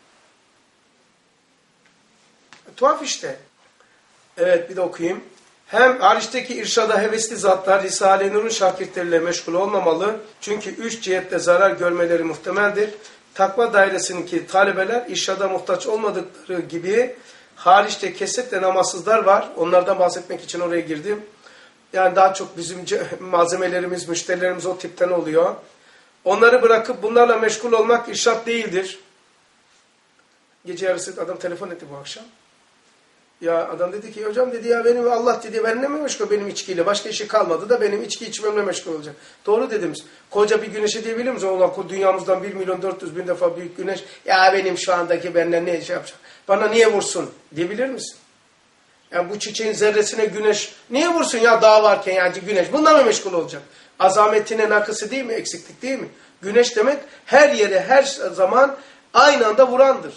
Tuhaf işte. Evet bir de okuyayım. Hem hariçteki irşada hevesli zatlar Risale-i Nur'un şakitleriyle meşgul olmamalı. Çünkü üç cihette zarar görmeleri muhtemeldir. Takva dairesindeki talebeler irşada muhtaç olmadıkları gibi hariçte kesetle namazsızlar var. Onlardan bahsetmek için oraya girdim. Yani daha çok bizim malzemelerimiz, müşterilerimiz o tipten oluyor. Onları bırakıp bunlarla meşgul olmak irşat değildir. Gece yarısı adam telefon etti bu akşam. Ya adam dedi ki hocam dedi ya benim Allah dedi benimle mi meşgul benim içkiyle başka işi kalmadı da benim içki içmemle meşgul olacak. Doğru dediniz. Koca bir güneşe diyebilir miyiz? Ulan dünyamızdan bir milyon dört yüz bin defa büyük güneş ya benim şu andaki benden ne şey yapacak? Bana niye vursun diyebilir misin? Yani bu çiçeğin zerresine güneş niye vursun ya dağ varken yani güneş bundan mı meşgul olacak? Azametine nakısı değil mi? Eksiklik değil mi? Güneş demek her yere her zaman aynı anda vurandır.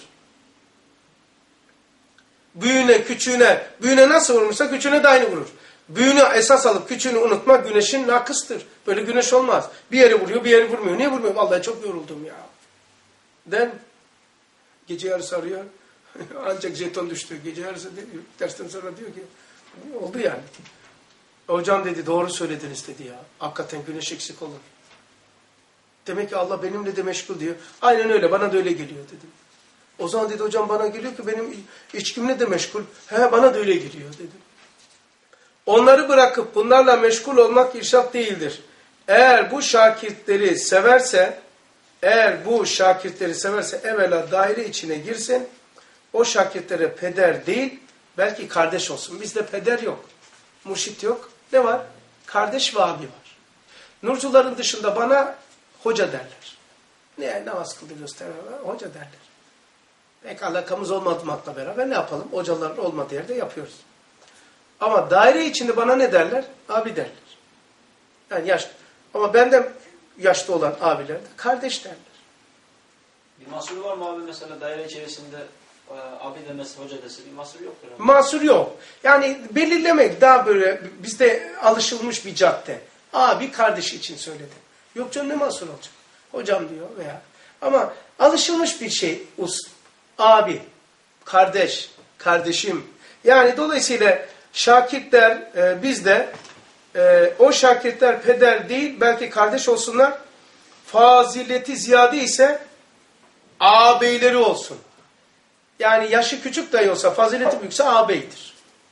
Büyüğüne, küçüğüne, büyüğüne nasıl vurmuşsa küçüğüne de aynı vurur. Büyüğünü esas alıp küçüğünü unutmak güneşin nakıstır. Böyle güneş olmaz. Bir yere vuruyor, bir yere vurmuyor. Niye vurmuyor? Vallahi çok yoruldum ya. Den gece yarısı arıyor. Ancak jeton düştü. Gece yarısı dersten sonra diyor ki oldu yani. Hocam dedi doğru söylediniz dedi ya. Hakikaten güneş eksik olur. Demek ki Allah benimle de meşgul diyor. Aynen öyle bana da öyle geliyor dedim. O zaman dedi hocam bana geliyor ki benim içkimle de meşgul. He bana da öyle geliyor dedim. Onları bırakıp bunlarla meşgul olmak irşad değildir. Eğer bu şakirtleri severse, eğer bu şakirtleri severse evvela daire içine girsin. O şakirtlere peder değil, belki kardeş olsun. Bizde peder yok, murşit yok. Ne var? Kardeş ve abi var. Nurcuların dışında bana hoca derler. Ne namaz kıldı göstermeler, hoca derler. Pek alakamız olmamakla beraber ne yapalım? Hocaların olmadığı yerde yapıyoruz. Ama daire içinde bana ne derler? Abi derler. Yani yaşlı. Ama benden yaşlı olan abiler de kardeş derler. Bir mahsuru var mı abi mesela daire içerisinde e, abi demesi, hoca dese bir mahsur yoktur abi. Mahsur yok. Yani belirlemek daha böyle bizde alışılmış bir cadde. Abi kardeşi için söyledi. Yok canım ne mahsur olacak? Hocam diyor veya. Ama alışılmış bir şey usul. Abi, kardeş, kardeşim. Yani dolayısıyla şakirtler e, bizde e, o şakirtler peder değil belki kardeş olsunlar. Fazileti ziyade ise ağabeyleri olsun. Yani yaşı küçük dahi olsa fazileti büyükse ağabeydir.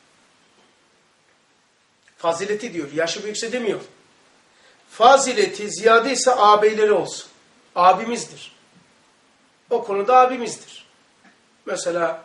Fazileti diyor. Yaşı büyükse demiyor. Fazileti ziyade ise ağabeyleri olsun. Abimizdir. O konuda abimizdir. Mesela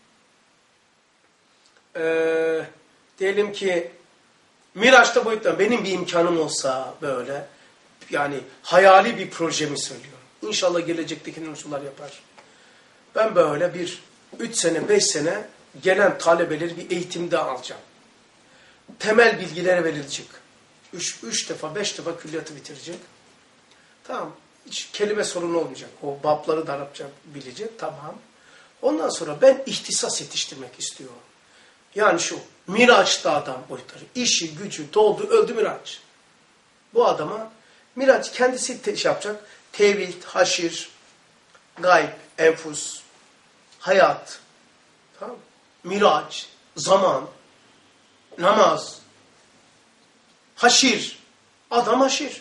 e, diyelim ki Miraç'ta boyuttan benim bir imkanım olsa böyle yani hayali bir projemi söylüyorum. İnşallah gelecekteki nursular yapar. Ben böyle bir üç sene beş sene gelen talebeleri bir eğitimde alacağım. Temel bilgilere verilecek. Üç, üç defa beş defa külliyatı bitirecek. Tamam. Hiç kelime sorunu olmayacak. O babları da Arapça bilecek. Tamam. Ondan sonra ben ihtisas yetiştirmek istiyorum. Yani şu Miraç'ta adam boyutları. İşi, gücü, doldu, öldü Miraç. Bu adama Miraç kendisi te şey yapacak. Tevhid, haşir, gayb, enfus, hayat, tamam. Miraç, zaman, namaz, haşir. Adam haşir.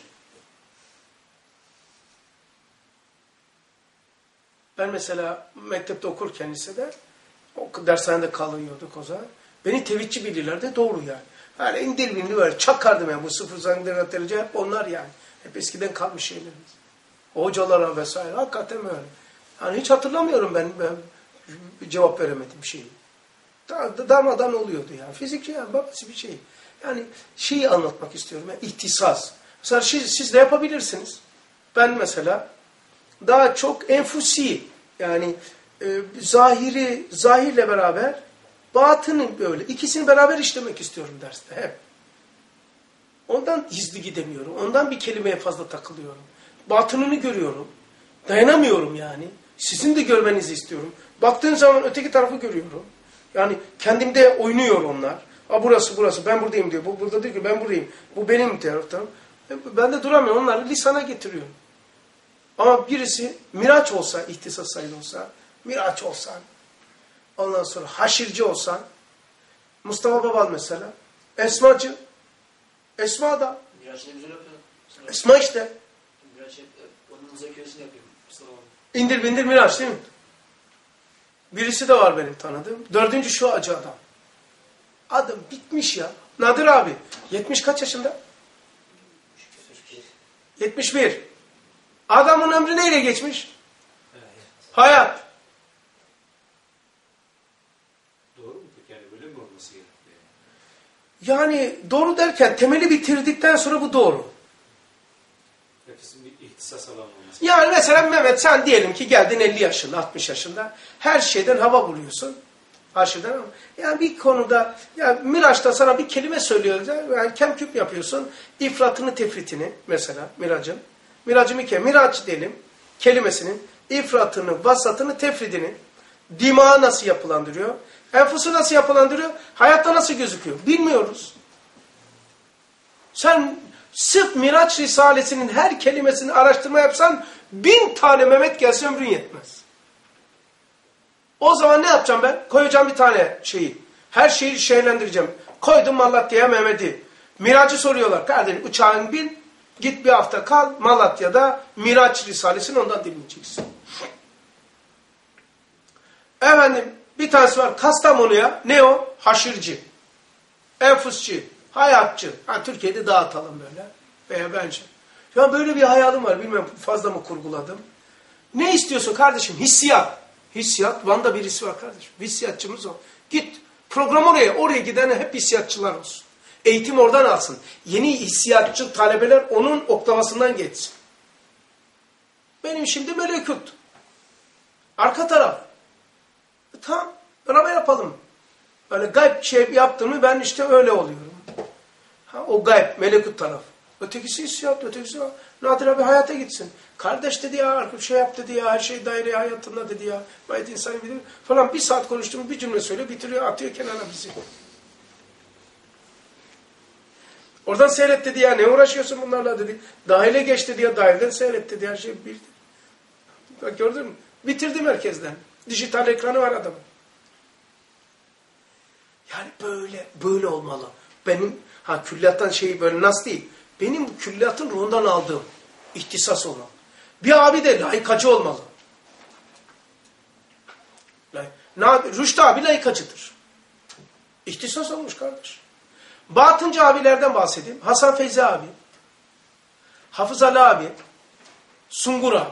Ben mesela mektepte okurken lisede, o dershanede kalıyorduk o zaman. Beni tevhidçi bilirlerdi, doğru yani. Hani indir binli böyle çakardım yani bu sıfır zannederece hep onlar yani. Hep eskiden kalmış şeylerimiz. Hocalara vesaire hakikaten öyle. Yani hiç hatırlamıyorum ben, ben cevap veremedim bir şeyi. Darmadan oluyordu yani. Fizikçi yani babası bir şey. Yani şeyi anlatmak istiyorum. Yani ihtisas. Mesela siz, siz de yapabilirsiniz. Ben mesela daha çok enfusi yani e, zahiri zahirle beraber batını böyle ikisini beraber işlemek istiyorum derste hep. Ondan hızlı gidemiyorum. Ondan bir kelimeye fazla takılıyorum. Batınını görüyorum. Dayanamıyorum yani. Sizin de görmenizi istiyorum. Baktığın zaman öteki tarafı görüyorum. Yani kendimde oynuyor onlar. Aa, burası burası ben buradayım diyor. Bu burada diyor ki ben buradayım. Bu benim tarafım. Ben de duramıyorum. Onları lisana getiriyorum. Ama birisi Miraç olsa, ihtisas sayılı olsa, Miraç olsan, ondan sonra haşirci olsan, Mustafa Babal mesela, Esmacı, Esma da, Miraç ne güzel yapıyor. Esma işte. Miraç hep onun müzakeresini yapıyor. Mustafa Babal. İndir bindir Miraç değil mi? Birisi de var benim tanıdığım. Dördüncü şu acı adam. Adam bitmiş ya. Nadir abi. yetmiş kaç yaşında? yetmiş bir. Adamın ömrü neyle geçmiş? Evet. Hayat. Doğru mu peki? Yani böyle mi olması gerekiyor? Yani doğru derken temeli bitirdikten sonra bu doğru. Herkesin bir ihtisas alanı olması. Yani mesela Mehmet sen diyelim ki geldin elli yaşında, altmış yaşında. Her şeyden hava buluyorsun. Her şeyden ama. Yani bir konuda, ya Miraç'ta sana bir kelime söylüyoruz. Yani kemküp yapıyorsun. İfratını, tefritini mesela Mirac'ın. Mirac'ın bir kelime. Miraç diyelim kelimesinin ifratını, vasatını, tefridini dimağı nasıl yapılandırıyor? Enfusu nasıl yapılandırıyor? Hayatta nasıl gözüküyor? Bilmiyoruz. Sen sırf Miraç Risalesi'nin her kelimesini araştırma yapsan bin tane Mehmet gelse ömrün yetmez. O zaman ne yapacağım ben? Koyacağım bir tane şeyi. Her şeyi şeylendireceğim. Koydum Malatya'ya Mehmet'i. Miraç'ı soruyorlar. Kardeşim uçağın bin, git bir hafta kal Malatya'da Miraç Risalesini ondan dinleyeceksin. Efendim bir tanesi var Kastamonu'ya. Ne o? Haşırcı. Enfusçı. Hayatçı. Ha, Türkiye'de dağıtalım böyle. Veya bence. Ya böyle bir hayalim var. Bilmem fazla mı kurguladım. Ne istiyorsun kardeşim? Hissiyat. Hissiyat. Van'da birisi var kardeşim. Hissiyatçımız o. Git. Program oraya. Oraya giden hep hissiyatçılar olsun. Eğitim oradan alsın. Yeni hissiyatçı talebeler onun oktavasından geçsin. Benim şimdi melekut. Arka taraf. E, tamam. Beraber yapalım. Böyle gayb şey yaptığımı ben işte öyle oluyorum. Ha, o gayb, melekut taraf. Ötekisi hissiyat, ötekisi o. Nadir abi hayata gitsin. Kardeş dedi ya, şey yap dedi ya, her şey daire hayatında dedi ya. Bayet insanı bilir falan. Bir saat konuştuğum bir cümle söyle, bitiriyor, atıyor kenara bizi. Oradan seyret dedi ya, ne uğraşıyorsun bunlarla dedi. Dahile geç dedi ya, dahilden seyret dedi, her şey bildi. Bak gördün mü? Bitirdim herkesten. Dijital ekranı var adamın. Yani böyle, böyle olmalı. Benim, ha külliyattan şeyi böyle nasıl değil. Benim külliyatın ruhundan aldığım ihtisas olmalı. Bir abi de layıkacı olmalı. Rüştü abi layıkacıdır. İhtisas olmuş kardeş. Batıncı abilerden bahsedeyim. Hasan Feyzi abi, Hafız Ali abi, Sungur abi.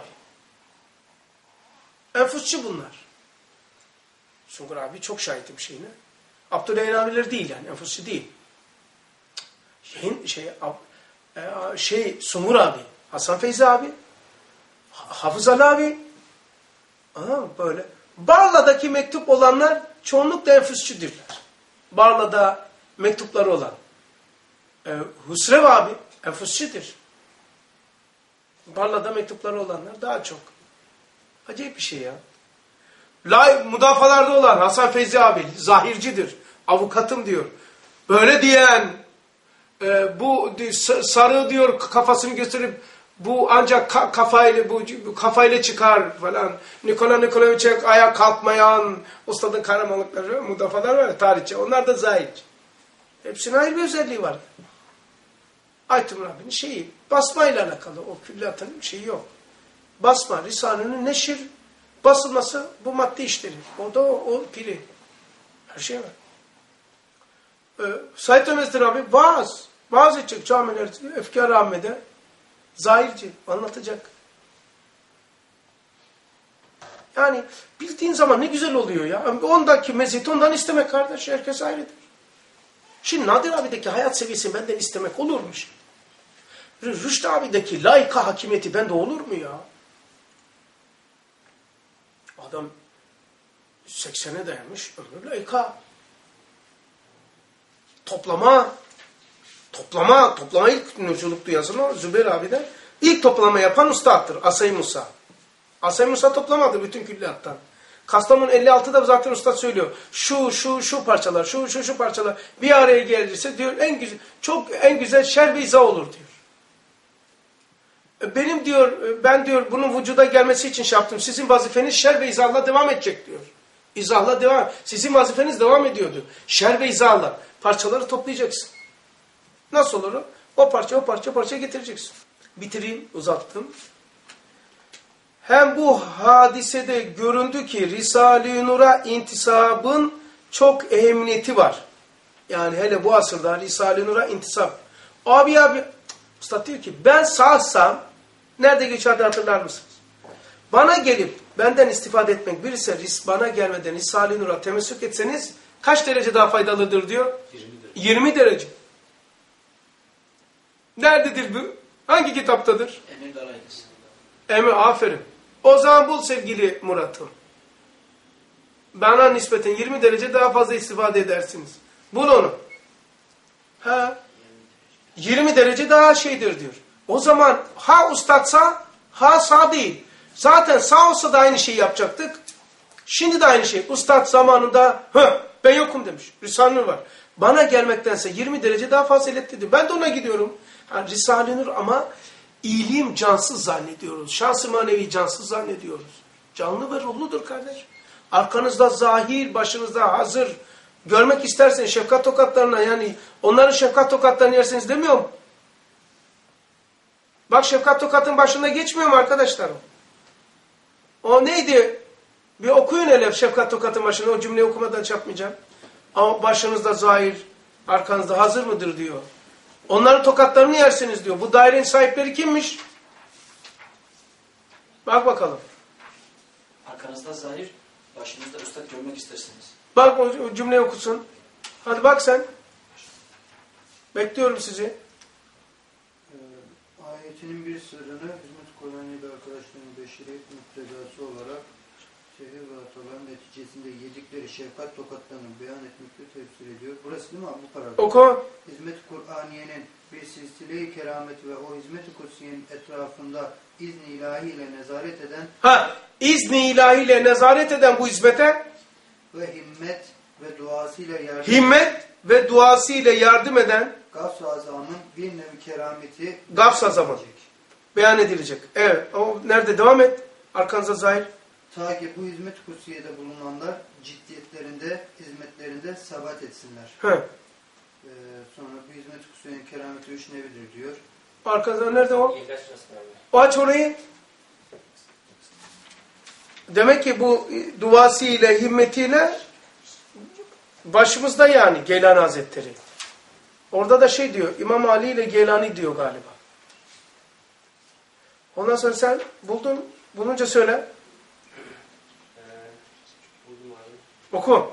Enfusçu bunlar. Sungur abi çok şahitim şeyine. Abdülhayin abileri değil yani. Enfusçu değil. Şeyin, şey, şey Sungur abi, Hasan Feyzi abi, Hafız Ali abi. Aha, böyle. Barla'daki mektup olanlar çoğunlukla enfusçudirler. Barla'da mektupları olan. Ee, Husrev abi enfusçudur. Barla'da mektupları olanlar daha çok. Acayip bir şey ya. Lay, mudafalarda olan Hasan Feyzi abi zahircidir. Avukatım diyor. Böyle diyen e, bu sarı diyor kafasını gösterip bu ancak ka kafayla bu, bu kafayla çıkar falan. Nikola Nikolaevic'e ayağa kalkmayan ustadın kahramanlıkları, mudafalar var ya tarihçi. Onlar da zahirci. Hepsinin ayrı bir özelliği var. Aytun Rabbi'nin şeyi basmayla alakalı. O külliyatın şeyi yok. Basma, Risale'nin neşir basılması bu madde işleri. O da o, o piri. Her şey var. Ee, Said Ömezdir abi vaaz. Vaaz edecek camiler, Efkar-ı Ahmet'e. Zahirci anlatacak. Yani bildiğin zaman ne güzel oluyor ya. Ondaki meziyeti ondan istemek kardeş. Herkes ayrıdır. Şimdi Nadir abideki hayat seviyesini benden istemek olurmuş. Rüştü abideki layıka hakimiyeti bende olur mu ya? Adam seksene dayanmış, ömür layıka. Toplama, toplama, toplama ilk nurculuk duyasını Zübeyir abiden ilk toplama yapan ustattır. Asay Musa. Asay Musa toplamadı bütün külliyattan. Kastamonu elli altıda zaten usta söylüyor. Şu, şu, şu parçalar, şu, şu, şu parçalar bir araya gelirse diyor en güzel, çok en güzel şer ve izah olur diyor. Benim diyor, ben diyor bunun vücuda gelmesi için şey yaptım. Sizin vazifeniz şer ve izahla devam edecek diyor. İzahla devam. Sizin vazifeniz devam ediyor diyor. Şer ve izahla. Parçaları toplayacaksın. Nasıl olur o? O parça, o parça, o parça getireceksin. Bitireyim, uzattım. Hem bu hadisede göründü ki Risale-i Nur'a intisabın çok ehemmiyeti var. Yani hele bu asırda Risale-i Nur'a intisap. Abi abi, Üstad diyor ki ben sağsam nerede geçerdi hatırlar mısınız? Bana gelip benden istifade etmek birisi bana gelmeden Risale-i Nur'a temessük etseniz kaç derece daha faydalıdır diyor? yirmi derece. yirmi derece. Nerededir bu? Hangi kitaptadır? Emir Daraylısı. Emir, aferin. O zaman bul sevgili Murat'ım. Bana nispeten yirmi derece daha fazla istifade edersiniz. Bul onu. Ha. yirmi derece daha şeydir diyor. O zaman ha ustadsa ha sağ değil. Zaten sağ olsa da aynı şeyi yapacaktık. Şimdi de aynı şey. Ustad zamanında ben yokum demiş. Risale-i Nur var. Bana gelmektense yirmi derece daha fazilet dedi. Ben de ona gidiyorum. Yani Risale-i Nur ama iyiliğim cansız zannediyoruz. Şans-ı manevi cansız zannediyoruz. Canlı ve ruhludur kardeş. Arkanızda zahir, başınızda hazır. Görmek istersen şefkat tokatlarına, yani onların şefkat tokatlarını yerseniz demiyor mu? Bak şefkat tokatın başında geçmiyor mu arkadaşlarım? O neydi? Bir okuyun hele şefkat tokatın başında. O cümleyi okumadan çarpmayacağım. Ama başınızda zahir, arkanızda hazır mıdır diyor. Onların tokatlarını yersiniz diyor. Bu dairenin sahipleri kimmiş? Bak bakalım. Arkanızda zahir, başınızda üstad görmek istersiniz. Bak o, o cümleyi okusun. Hadi bak sen. Bekliyorum sizi. Ee, ayetinin bir sırrını hizmet Kur'an'ıyla arkadaşlarının beşeriyet muktezası olarak şehir ve hataların neticesinde yedikleri şefkat tokatlarını beyan etmekle tefsir ediyor. Burası değil mi abi bu paragraf? Oku. Hizmet Kur'aniye'nin bir silsile-i kerameti ve o hizmet-i kutsiyenin etrafında izni ilahi ile nezaret eden Ha, izni ilahiyle nezaret eden bu hizmete ve himmet ve duasıyla yardım himmet ve duasıyla yardım eden Gavs-ı Azam'ın bir nevi kerameti Gavs-ı Azam'ın beyan edilecek. Evet. O nerede? Devam et. Arkanıza zahir. Ta ki bu hizmet kutsiyede bulunanlar ciddiyetlerinde, hizmetlerinde sabat etsinler. He. Ee, sonra bu hizmet kutsiyenin kerameti üç nevidir diyor. Arkanıza nerede o? İhlas Şurası abi. O aç orayı. Demek ki bu duasıyla, himmetiyle başımızda yani Geylani Hazretleri. Orada da şey diyor, İmam Ali ile Geylani diyor galiba. Ondan sonra sen buldun, bulunca söyle. Ee, buldum abi. Oku.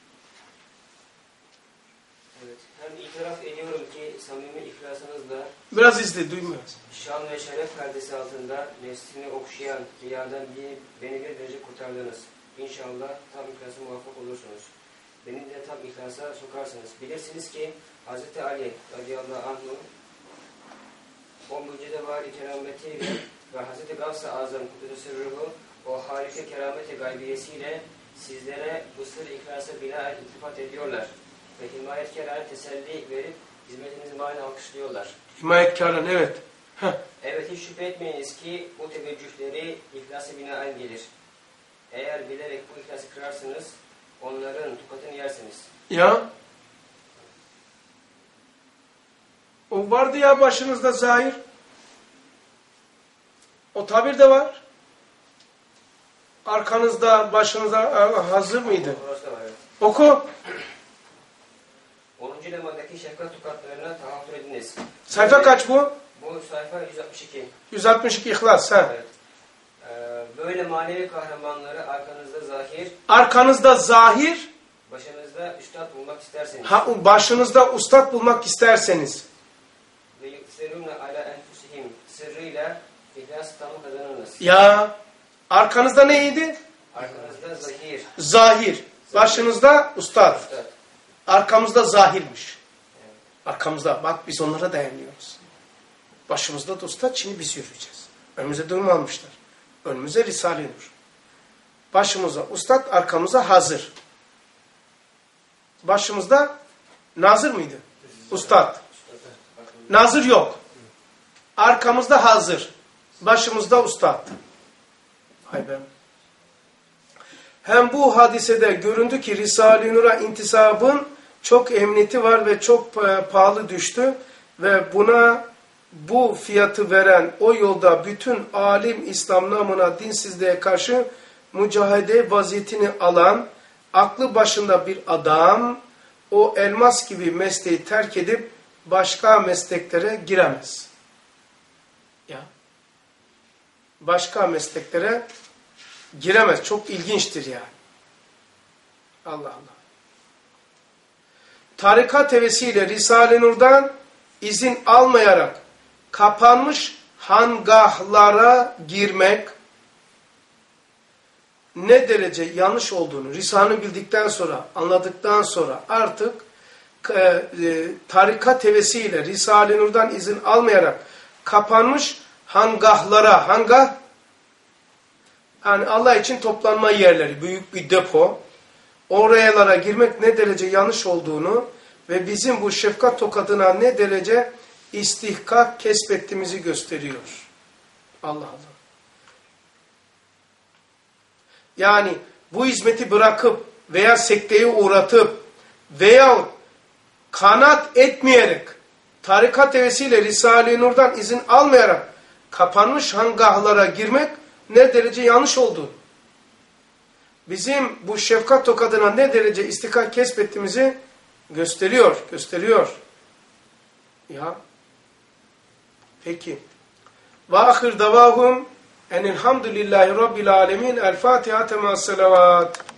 Evet. Hem itiraf ediyorum ki samimi ihlasınızla Biraz izle, duymuyor. şan ve şeref perdesi altında neslini okşayan riyadan bir, beni bir derece kurtardınız. İnşallah tam ihlasa muvaffak olursunuz. Beni de tam ihlasa sokarsınız. Bilirsiniz ki Hazreti Ali radıyallahu anh'ın o mucizevari kerametiyle ve Hazreti Gavs-ı Azam Kudüs-ü Sırrı'nı o harika kerameti gaybiyesiyle sizlere bu sır ihlasa binaen iltifat ediyorlar. Ve himayetkarane teselli verip hizmetinizi mani alkışlıyorlar. Himayetkarın, evet. Heh. Evet, hiç şüphe etmeyiniz ki bu teveccühleri ihlası binaen gelir. Eğer bilerek bu ihlası kırarsınız, onların tukatını yersiniz. Ya. O vardı ya başınızda zahir. O tabir de var. Arkanızda, başınızda hazır mıydı? Orası da var, evet. Oku. onuncu lemandaki şefkat tukatlarına tahammül ediniz. Sayfa kaç bu? Bu sayfa yüz altmış iki. yüz altmış iki İhlas. Ha. Evet. Ee, böyle manevi kahramanları arkanızda zahir, Arkanızda zahir, başınızda üstad bulmak isterseniz. ha, başınızda ustad bulmak isterseniz. Ve yükserûne ala enfusihim sırrıyla ihlas tamı kazanınız. Ya, arkanızda neydi? Arkanızda zahir, Zahir. Başınızda ustad. üstad. Arkamızda zahirmiş. Arkamızda. Bak biz onlara dayanıyoruz. Başımızda da ustad, şimdi biz yürüyeceğiz. Önümüze durum almışlar. Önümüze Risale-i Nur. Başımıza ustad, arkamıza hazır. Başımızda nazır mıydı? Ustad. Nazır yok. Arkamızda hazır. Başımızda ustad. Hay be. Hem bu hadisede göründü ki Risale-i Nur'a intisabın çok emniyeti var ve çok pahalı düştü. Ve buna bu fiyatı veren o yolda bütün alim İslam namına dinsizliğe karşı mücadele vaziyetini alan aklı başında bir adam o elmas gibi mesleği terk edip başka mesleklere giremez. Ya. Başka mesleklere giremez. Çok ilginçtir yani. Allah Allah. Tarikat hevesiyle Risale-i Nur'dan izin almayarak kapanmış hangahlara girmek ne derece yanlış olduğunu Risale-i bildikten sonra, anladıktan sonra artık e, e, tarikat hevesiyle Risale-i Nur'dan izin almayarak kapanmış hangahlara, hangah yani Allah için toplanma yerleri, büyük bir depo, oralara girmek ne derece yanlış olduğunu ve bizim bu şefkat tokadına ne derece istihkak kesbettiğimizi gösteriyor. Allah Allah. Yani bu hizmeti bırakıp veya sekteye uğratıp veya kanat etmeyerek tarikat hevesiyle Risale-i Nur'dan izin almayarak kapanmış hangahlara girmek ne derece yanlış oldu. Bizim bu şefkat tokadına ne derece istikak kesbettiğimizi gösteriyor, gösteriyor. Ya. Peki. Ve ahir davahum enilhamdülillahi rabbil alemin. El Fatiha temas salavat.